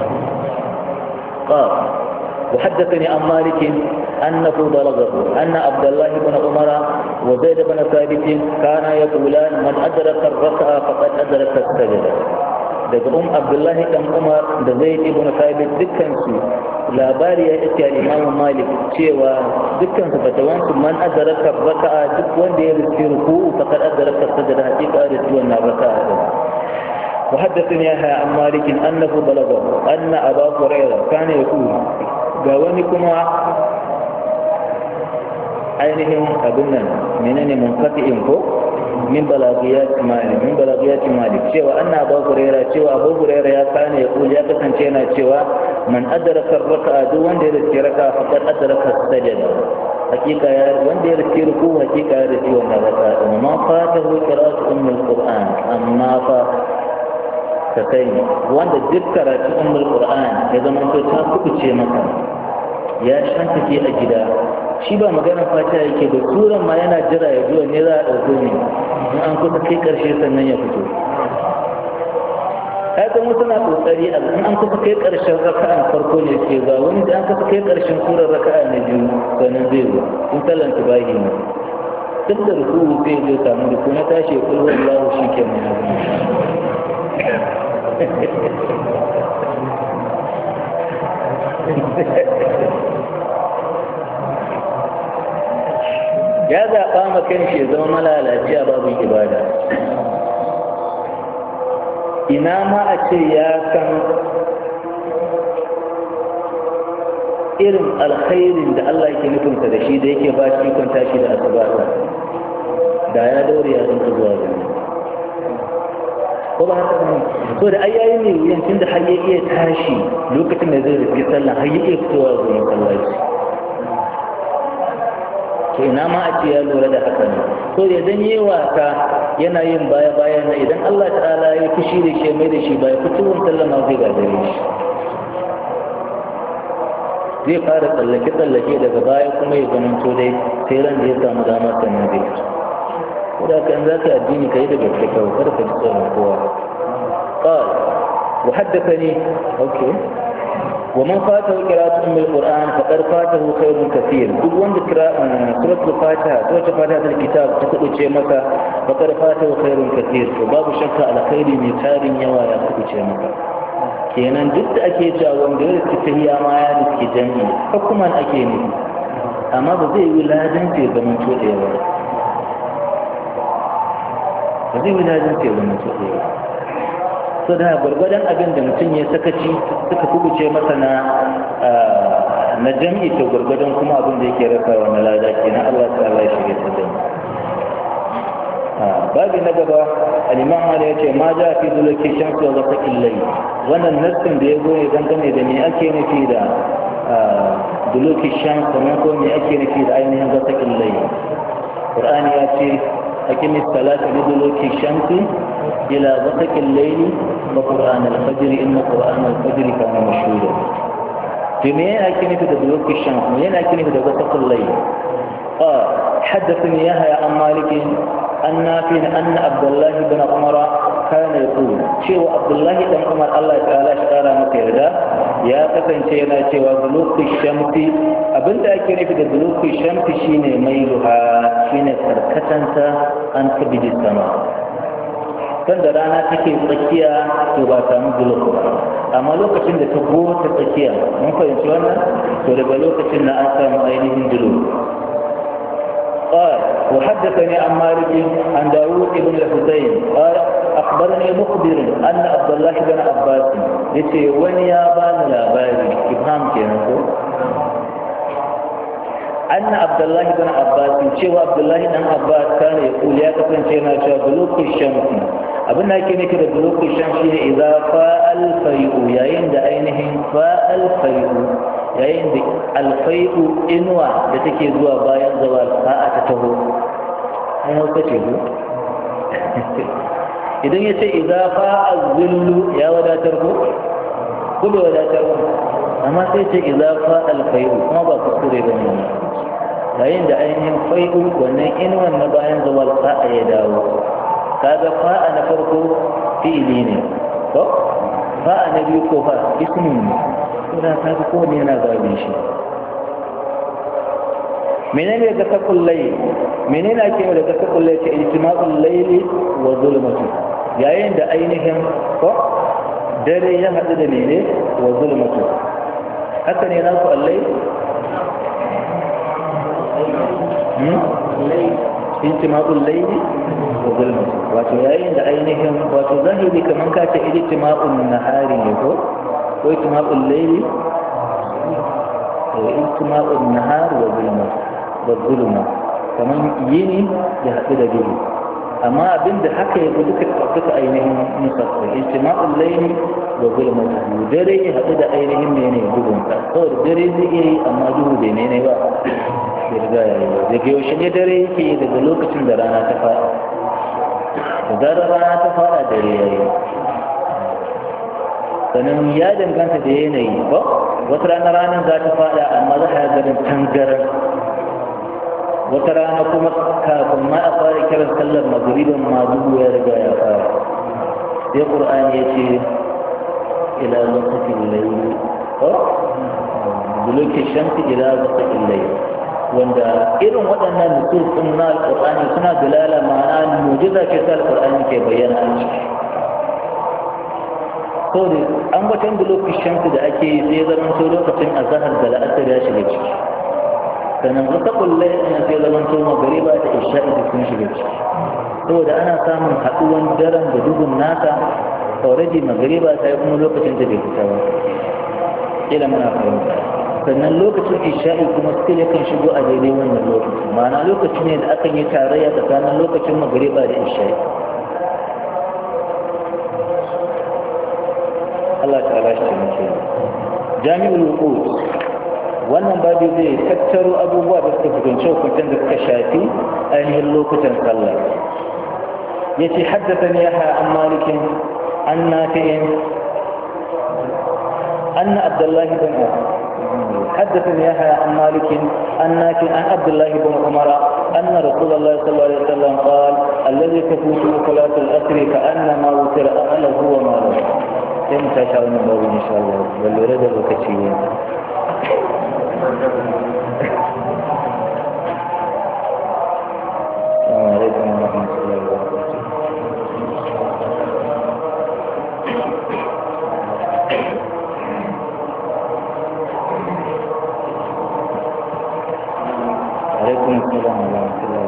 قال وحدثني عن مالك أنه بلغه أن عبد الله بن عمر وزيد بن ثابت كانا يقولان من أدرك الركعة فقد أدرك السجدة daga abdullahi dan umar da zaid ibn thabit dukkansu labari ya iske al-imam malik cewa dukkansu fatawansu man adraka raka'a duk wanda ya riski ruku'u faqad adraka sajda hakika riski wannan raka'a din وحدثني يحيى عن مالك انه بلغه ان ابا هريره كان يقول غواني كما ainihin abin nan menene munqati'in ko min balagiyat malik cewa anna abu huraira ya kana ya kula ya kasance yana cewa man adraka raka'a duk wanda ya riski raka'a faqad adraka sajada hakika ya wanda ya riski ruku hakika ya riski wannan raka'a amma fatahu qira'atu ummul qur'an amma fa kai wanda duk karatu ummul qur'an ya zama to ta kubuce maka ya shantake a gida shi ba magana fata yake da suran ma yana jira ya ji wanne za a ɗauko ne in an kusa kai ƙarshe sannan ya fito haka wasu na ƙoƙari a in an kusa kai ƙarshen raka'an farko ne ke ba wani da an kusa kai ƙarshen surar raka'a na biyu sannan zai zo in talanta bahi ne duk da rukuru zai zo samu ruku na tashi kullu wallahu shi ke mai ya zaɓa makan shi ya zama malalaci a babin ibada ina ma a ce ya san irin alkhairin da Allah yake nufinsa da shi da yake ba shi kwanta shi da asibata da ya daure ya zanta zuwa gani ko ba haka ne so da ayyayi ne yancin da har ya iya tashi lokacin da zai rufe sallah har ya iya fitowa zuwa masallaci to ina ma a ce ya lura da haka ne so da idan yi wasa yana yin baya na idan Allah ta'ala ya fushi da shi mai da shi baya fitowar sallah ma zai gagare shi zai fara tsallake daga baya kuma ya zamanto dai sai ran da ya samu dama sannan zai fito da kan za ka addini ka yi da gaske kawai kada ka ji tsoron kowa qal wa haddathani okay wa man fatahu qira'atu umm al-qur'an faqad fatahu khayrun kathir duk wanda suratul fatiha da kitab ta kubuce maka faqad fatahu khayrun kathir to babu shakka alkhairi mai tarin yawa ya kubuce maka kenan duk da ake cewa wanda ya riski tahiyya ma ya riski jami'i hukuman ake nufi amma ba zai yi ladan ce zaman to da yawa ba zai wilajin ce wani tuɗe ba so da gwargwadon abin da mutum ya sakaci suka kubuce masa na jam'i to gwargwadon kuma abin da yake rasa wa na lada ke na Allah ta Allah shirya ta jami babi na gaba al-imam Ali ya ce ma ja fi dulaki shamsu wa ghasaqil layl wannan nassin da ya zo ne dangane da me ake nufi da dulaki shamsu ko me ake nufi da ainihin ghasaqil layl Qur'ani ya ce أقم الصلاة لدلوك الشمس إلى غسق الليل وقرآن الفجر إن قرآن الفجر كان مشهودا جميع أكن في دلوك الشمس وين أكن في غسق الليل قال حدثني يحيى عن مالك أن نافع أن عبد الله بن عمر كان يقول شيء عبد الله بن عمر الله تعالى شكرا مكيردا يا كفن شينا شيء دلوك الشمس abinda ake nufi da duluki shamsi shine mailuha shine karkatanta an kabidi sama kan da rana take tsakiya to ba samu duluku ba amma lokacin da ta gota tsakiya mun fahimci wannan to daga lokacin da an samu ainihin duluku قال وحدثني عن مالك عن داوود بن الحسين قال أخبرني مخبر أن عبد الله بن عباس يتي ونيا بان لا باري إبهام كينكو أن عبد الله بن عباس شو عبد الله بن عباس كان يقول يا كفن شينا شو بلوك الشمس أبنا كنا كده بلوك الشمس إذا فاء الفيء يعين عينهم فاء alfai'u yayin da alfai'u inuwa da take zuwa bayan zawal sa'a ta taho ai hauka ce ko idan ya ce idza fa'a zillu ya wadatar ko bai wadatar ba amma sai ce idza fa'a alfai'u kuma ba kuskure ba ne yayin da ainihin fai'u wannan inuwan na bayan zawal sa'a ya dawo kaga fa'a na farko fi'ili ne ko fa'a na biyu ko fa ismin ne kuma kaga ko ne yana gabe shi menene da kakul layl menene ake da kakul layl ce ijtima'ul layli wa zulmatu yayin da ainihin ko dare ya hadu da mene wa zulmatu haka ne na ku allai ijtima'ul layli wa zulmatu wato yayin da ainihin wato zahiri kaman ka ce ijtima'un nahari ne ko ijtima'ul layli wa ijtima'un nahar wa zulmatu wa zulma kaman yini ya hadu da duhu amma abinda haka ya duka ainihin musaffir ijtima'ul layli wa zulmatu dare ya hadu da ainihin mene duhun ka saboda dare zai yi amma duhu bai ne ba bai riga ya yi daga yaushe ne dare yake daga lokacin da rana ta fada da zarar rana ta fada dare ya yi sannan ya danganta da yanayi ba wata ranar za ta fada amma za a yi garin tangaran wata rana kuma kafin ma a fara kiran sallar magriban ma duhu ya riga ya fara sai qur'ani ya ce ila waqtil layl ko duluki shamsi ila waqtil layl wanda irin waɗannan nusus din na alqur'ani suna dalala ma'ana mu'jiza ce ta alqur'ani ke bayyana a ciki to da an batan duluki shamsi da ake yi sai zaman to lokacin azhar da la'asar ya shiga ciki sannan wata kullai ina sai zaman to magariba da isha'i da sun shiga ciki saboda ana samun haɗuwan daren da duhun nasa already magariba ta yi kuma lokacin da bai fita ba kila muna fahimta sannan lokacin isha'i kuma still yakan shigo a daidai wannan lokacin ma'ana lokaci ne da akan yi tarayya tsakanin lokacin magariba da isha'i Allah ta'ala shi ne ke jami'ul wuqut wannan babu zai tattaro abubuwa da suka fuskanci hukuncin da suka shafi ainihin lokutan sallah yace haddathani yahya an malikin an nafi'in anna abdullah ibn حدثني يحيى عن مالك عن نافع عن عبد الله بن عمر ان رسول الله صلى الله عليه وسلم قال الذي تفوته صلاه العصر كانما وتر اهله وماله كم تشاءون الله ان شاء الله والورد الوكتشيين السلام عليكم ورحمه الله وبركاته عليكم السلام ورحمة الله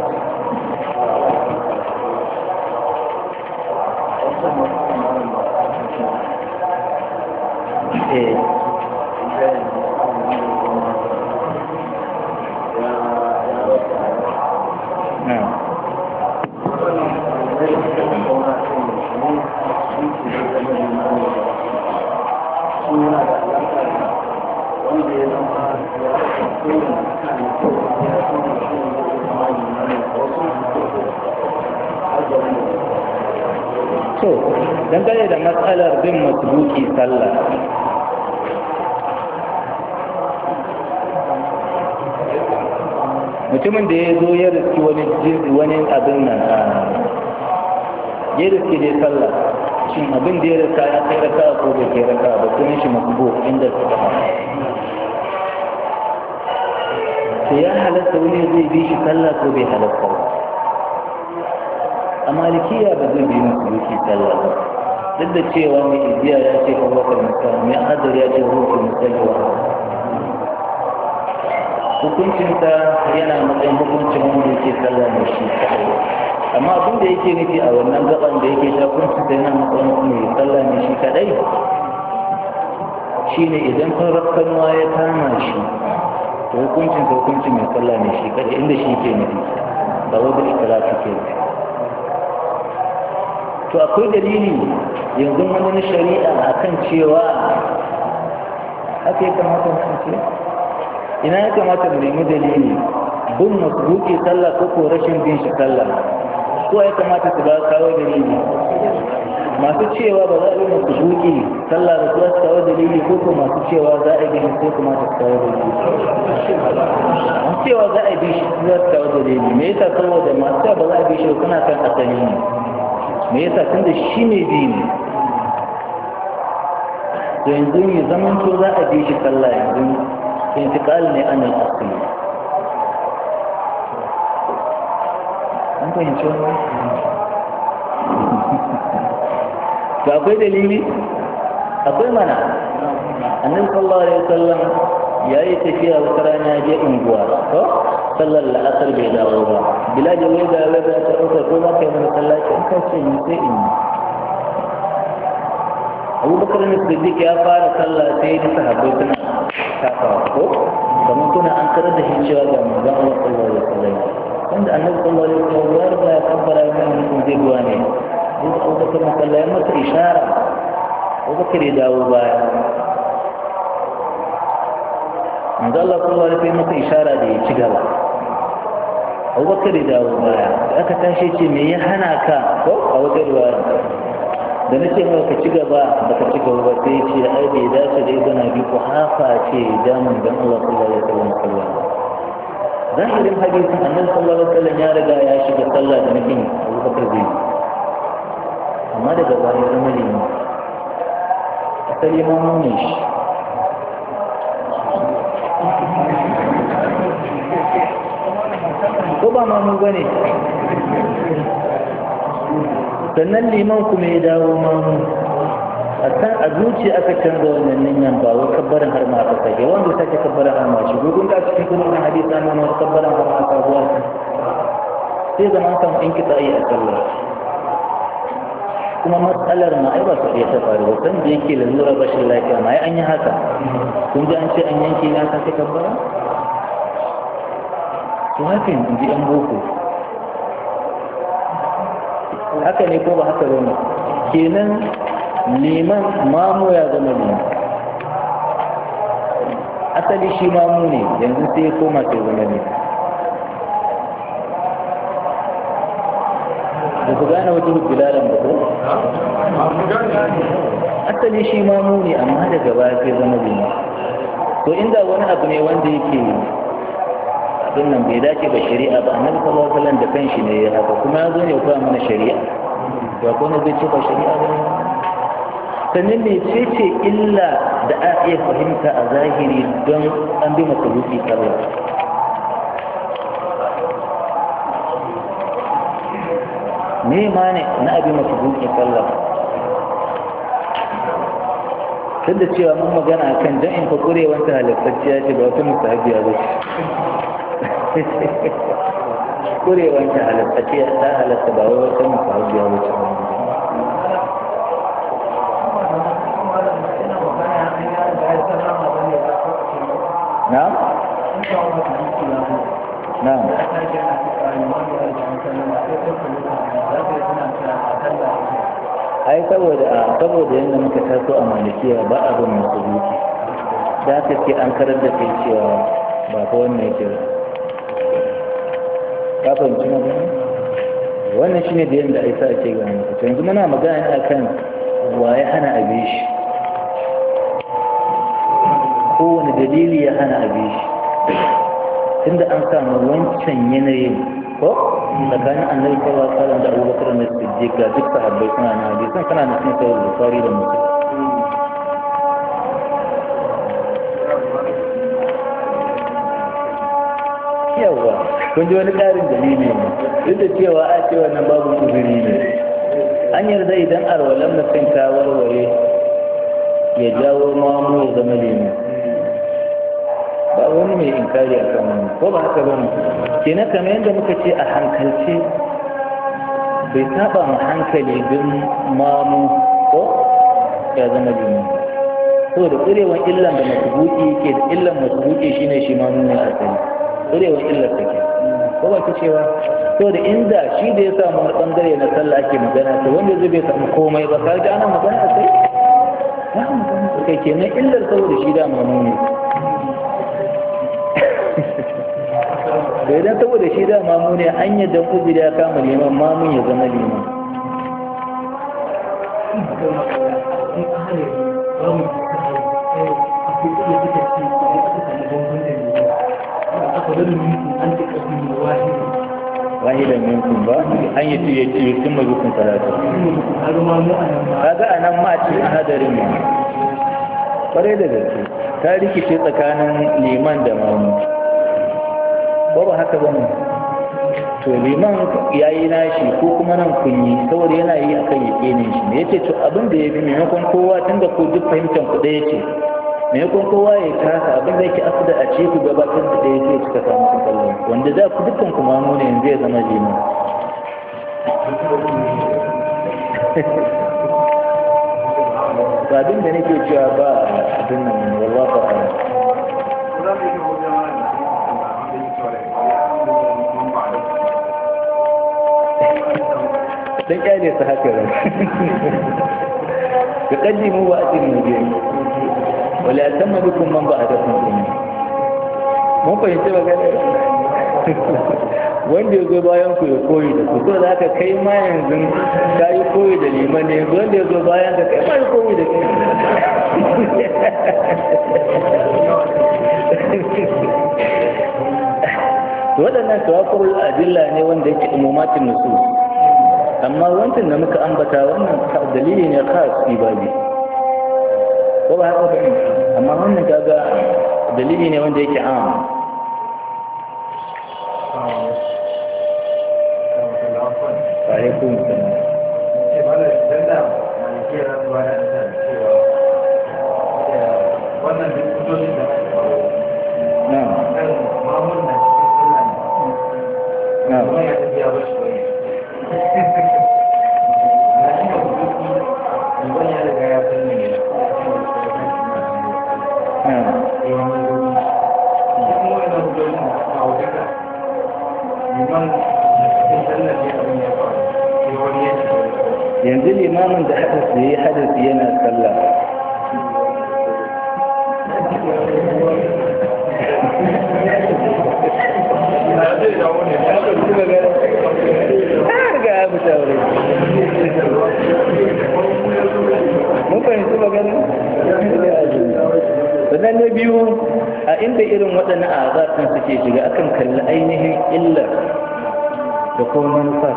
So, dangane da matsalar bin masbuki sallah mutumin da ya zo ya riski wani abin nan ya riski ne sallah shin abin da ya riska ya kai raka ko bai kai raka ba sunan shi masbu inda suka fara to ya halatta wani zai bi shi sallah ko bai halatta ba a malikiya ba zai bi musu duki sallah ba duk da cewa mai ijiya ya ce abubakar misali mai hadar ya ce rufe misali wa hukuncinsa yana matsayin hukuncin wanda yake sallah mai shi kaɗai amma abin da yake nufi a wannan gaban da yake ta hukuncinsa yana matsayin mai sallah mai shi kaɗai shine idan kun rafkanuwa ya kama shi to hukuncin mai sallah mai shi kaɗai inda shi ke nufi ba wadda ikira ke nufi to akwai dalili yanzu wani shari'a akan cewa haka ya kamata mu ce ina ya kamata mu nemi dalili bin masbuki sallah ko rashin bin shi sallah ko ya kamata su ba kawo dalili masu cewa ba za a yi masbuki sallah da su kawo dalili ko masu cewa za a yi bin sai kuma ta kawo dalili masu cewa za a yi bin shi za su kawo dalili me yasa saboda masu cewa ba za a bi shi kuna kan asali ne me yasa tunda shi ne bi ne to yanzu ya zaman to za a bi shi sallah yanzu intiqal ne an al-asli an fahimci wannan to akwai dalili akwai mana annabi sallallahu alaihi wasallam yayi tafiya wata rana je unguwa to sallar la'asar bai dawo ba bilal ya wega ta dauka ko za ka yi mana sallaci in ka ce ni sai in abubakar ne siddiq ya fara sallah sai da sahabbai suna kafawa ko kamar kuna an karar da shi cewa ga manzon Allah sallallahu alaihi wasallam wanda annabi sallallahu alaihi wasallam ya riga ya kabbara yana nufin zai duwa ne sai abubakar sallah ya masa ishara abubakar ya dawo baya manzo Allah sallallahu alaihi wasallam masa ishara da ya ci gaba abubakar ya dawo baya da aka tashi ce me ya hana ka ko a wata riwaya da na ce maka ci gaba da ka ci gaba ba sai ce ai bai dace da ibn abi quhafa ce damun dan Allah sallallahu alaihi wasallam zahirin hadisin annabi sallallahu alaihi wasallam ya riga ya shiga sallah da nufin abubakar zai amma daga baya zama ne asali ma mun ne shi ko ba mamu ba ne sannan liman kuma ya dawo mamu a zuci aka canza wannan niyan ba wai kabbaran har ma aka sake wanda sake kabbaran har ma shi gudun da cikin kuma hadisi an nuna kabbaran har ma aka zuwa sai zama samu in kita yi a sallah kuma matsalar ma ai ba su iya ta faru ba san da yake lalura rashin lafiya ma ai an yi haka kun ji an ce an yanke ya sake kabbara to haka in ji an boko haka ne ko ba haka ba ne kenan liman mamu ya zama liman asali shi mamu ne yanzu sai ya koma sai zama ne da ku gane wata bilalan ba ko asali shi mamu ne amma daga baya sai zama liman to inda wani abu ne wanda yake abin nan bai dace ba shari'a ba annabi sallallahu alaihi wasallam da kanshi ne ya haka kuma ya zo ne ya mana shari'a to ko ne zai ce ba shari'a ba sannan ne ce illa da a iya fahimta a zahiri don an bi makarufi kawai me ma ne na abin makarufi kallon tun da cewa mun magana kan don in fa kurewanta halittacciya ce ba wata musahabiya ba ce kurewanta halittacciya ta halatta ba wata musahabiya ba ce na? na ai saboda yadda muka taso a malikiya ba abin masu duki da aka ce an karar da kai cewa ba ta wannan yake ba ka fahimci magana wannan shi ne da yadda aisa ake gani ta yanzu muna magana a kan waye hana abin shi kowane dalili ya hana abin shi tunda an samu wancan yanayin ko tsakanin annabi sallallahu alaihi wasallam da Abubakar da Siddiq ga duk sahabbai suna na hadisan kana da cikin sahih Bukhari da Muslim yawa kun ji wani ƙarin dalili ne duk da cewa a ce wannan babu uzuri ne an yarda idan arwalan mutum ta warware ya jawo mamu ya zama lemu ba wani mai inkari a kan wani ko ba haka ba ne kenan kamar yadda muka ce a hankalce bai saba ma hankali don mamu ko ya zama lemu so da tsirewan illan da masubuki ke da illan masubuki shine shi mamu ne a sani tsirewan illar take ko ba ta cewa so da inda shi da ya samu wani bangare na sallah ake magana to wanda zai bai samu komai ba ka ji ana magana a kai ya magana su kai kenan illar saboda shi da mamu ne da idan saboda shi da mamu ne an yadda uzuri ya kama liman mamun ya zama liman wahidan minkum ba an yi tuye sun mazukun salatu kaga a nan ma ce a hadarin mu ƙwarai da gaske ta rikice tsakanin liman da mamu ba haka ba ne to liman ya yi nashi ko kuma nan kunyi saboda yana yi akan yaƙinin shi ne ya ce to abin da ya fi maimakon kowa tun da ko duk fahimtar ku ɗaya ce maimakon kowa ya kasa abin da yake asida a ce ku gabatar da ɗaya sai cika samu kun kallon wanda za ku dukkan ku mamu ne yanzu ya zama liman abin da nake cewa ba abin nan wallahi ta'ala dan kyale su haka ne ka kaddimu wa atimu bihi wala tamma bikum man ba'dakum mun fahimci magana wanda ya zo bayan ku ya koyi da ku so za ka kai ma yanzu ka yi koyi da liman ne yanzu wanda ya zo bayan ka kai ma yi koyi da kai waɗannan tawakurul adilla ne wanda yake umumatin nusus amma wancan da muka ambata wannan dalili ne khas ibadi ko ba haka ba amma wannan kaga dalili ne wanda yake am alaikum salam wannan duk kudin da na mamun na na ya tafiya ba shi wani ya riga ya fi ne yanzu limamin da hadasi ya yi hadasi yana sallah mun fahimci magana sannan na biyu a inda irin waɗannan azatan suke shiga akan kalli ainihin illar da kuma manufar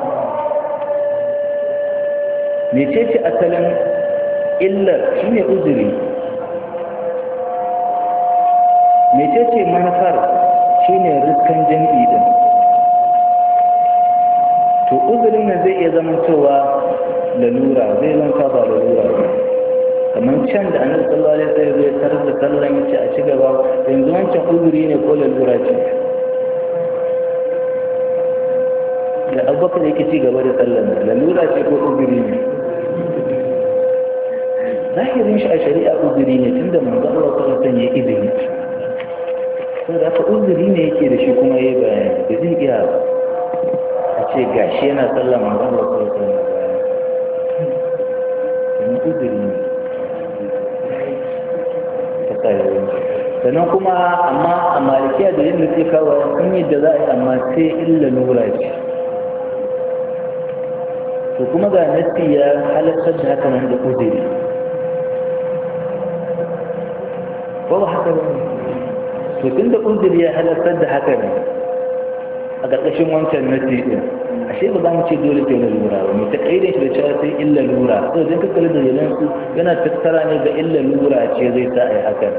mecece asalin illar shine uzuri mecece manufar shine riskan jam'i din to uzurin nan zai iya zama cewa lalura zai zama ba lalura ba kamar can da annabi sallallahu alaihi wasallam zai tarar da sallan yace a ci gaba yanzu wancan uzuri ne ko lalura ce da abubakar yake ci gaba da sallan lalura ce ko uzuri ne zahirin shi a shari'a uzuri ne tunda manzo Allah sallallahu alaihi wasallam ya izini saboda haka uzuri ne yake da shi kuma yayi bayani da zai iya a ce gashi yana sallan manzo Allah sallallahu alaihi wasallam bayani uzuri ne sannan kuma amma a malikiya da yin nufi kawo sun yadda za a yi amma sai illa lura ce to kuma ga nasi ya halartar da haka nan da uzuri ko ba haka ba to tun da uzuri ya halartar da haka nan a ƙarƙashin wancan nasi ɗin ashe ba za mu ce dole ke lura ba mai taƙaidin shi da cewa sai illa lura to idan ka kalli da yalansu yana tattara ne ga illa lura ce zai sa a yi hakan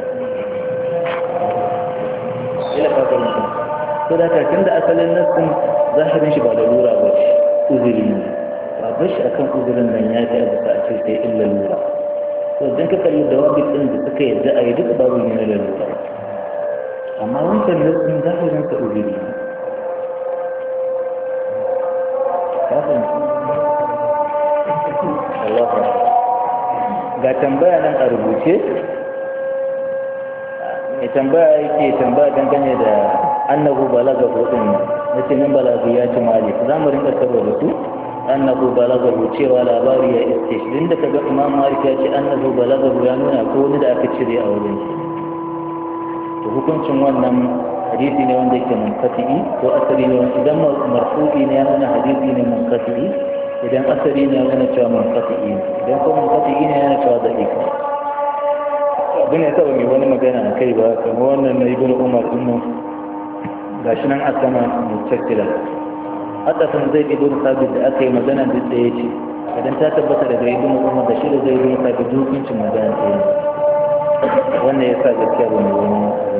ila fata mutum to da kakin da asalin nassin zahirin shi ba da lura ba ce uzuri ne ba bar shi akan uzurin nan ya fi abu a ce sai illa lura to idan ka kalli da wabi ɗin da suka yadda a yi duka babu ne na lura amma wancan nassin zahirin sa uzuri ne ga tambaya nan a rubuce mai tambaya yake tambaya dangane da annahu balaga hudun na ce nan balaga ya ci mali za mu rinka karo da su annahu balaghahu cewa labari ya iske shi inda kaga imam malik ya ce annahu balaghahu ya nuna ko wani da aka cire a wurin shi to hukuncin wannan hadisi ne wanda yake munqati ko asari ne idan marfu'i ne ya nuna hadisi ne munqati idan asari ne ya nuna cewa munqati idan ko munqati ne ya nuna cewa da'if abin ya saba mai wani magana a kai ba kamar wannan na ibn umar din nan gashi nan asama mutakkila hatta san zai ibn sabit da aka yi magana da tsaye ce idan ta tabbata daga ibn umar da shi da zai ibn sabit hukuncin magana tsaye wannan ya sa gaskiya ba mai wani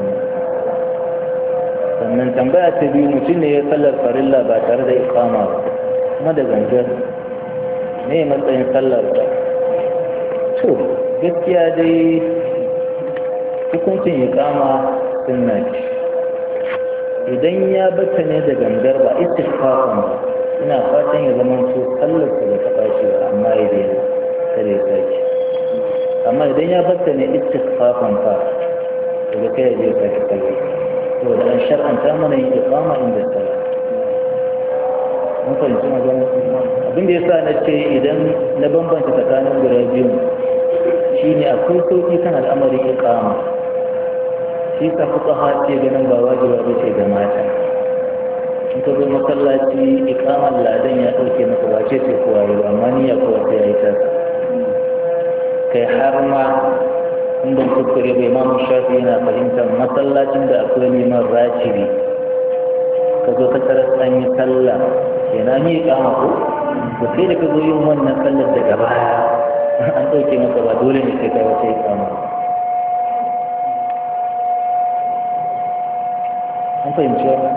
sannan tambaya ta biyu mutum ne ya sallar farilla ba tare da iqama ba kuma da gangar ne matsayin sallar ba to gaskiya dai hukuncin iqama sunna ce idan ya bata ne da gangar ba istifafan ba ina fatan ya zama to sallar sa da taba shi ba amma ya daina kada ya sake amma idan ya bata ne istifafan fa daga kai ya je ya sake sallar saboda an shar'anta mana yin iqama inda sallah mun fahimci magana abin da yasa na ce idan na bambanta tsakanin guda biyu shine akwai sauki kan al'amarin iqama shi ka fuqaha ce ganin ba wajiba ba ce ga mata in ka zo masallaci iqamar ladan ya dauke maka ba ce sai kowa yi ba amma niyya kowa sai ya yi ta kai har ma in ban kuskure bai imamu shafi yana fahimtar masallacin da akwai neman racibi ka zo ka tarar an yi sallah kenan yi kama ko to sai da ka zo yin wannan sallar daga baya an ɗauke maka ba dole ne sai kai wata kama an fahimci wannan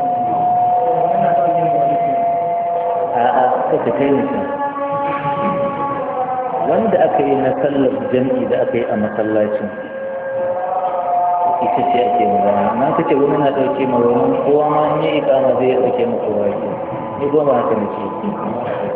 a'a ka kai mutum wanda aka yi na sallar jam'i da aka yi a masallacin ita ce ake magana na kace wani na ɗauke ma wani kowa ma in yi ikama zai ɗauke ma kowa ke ni goma haka nake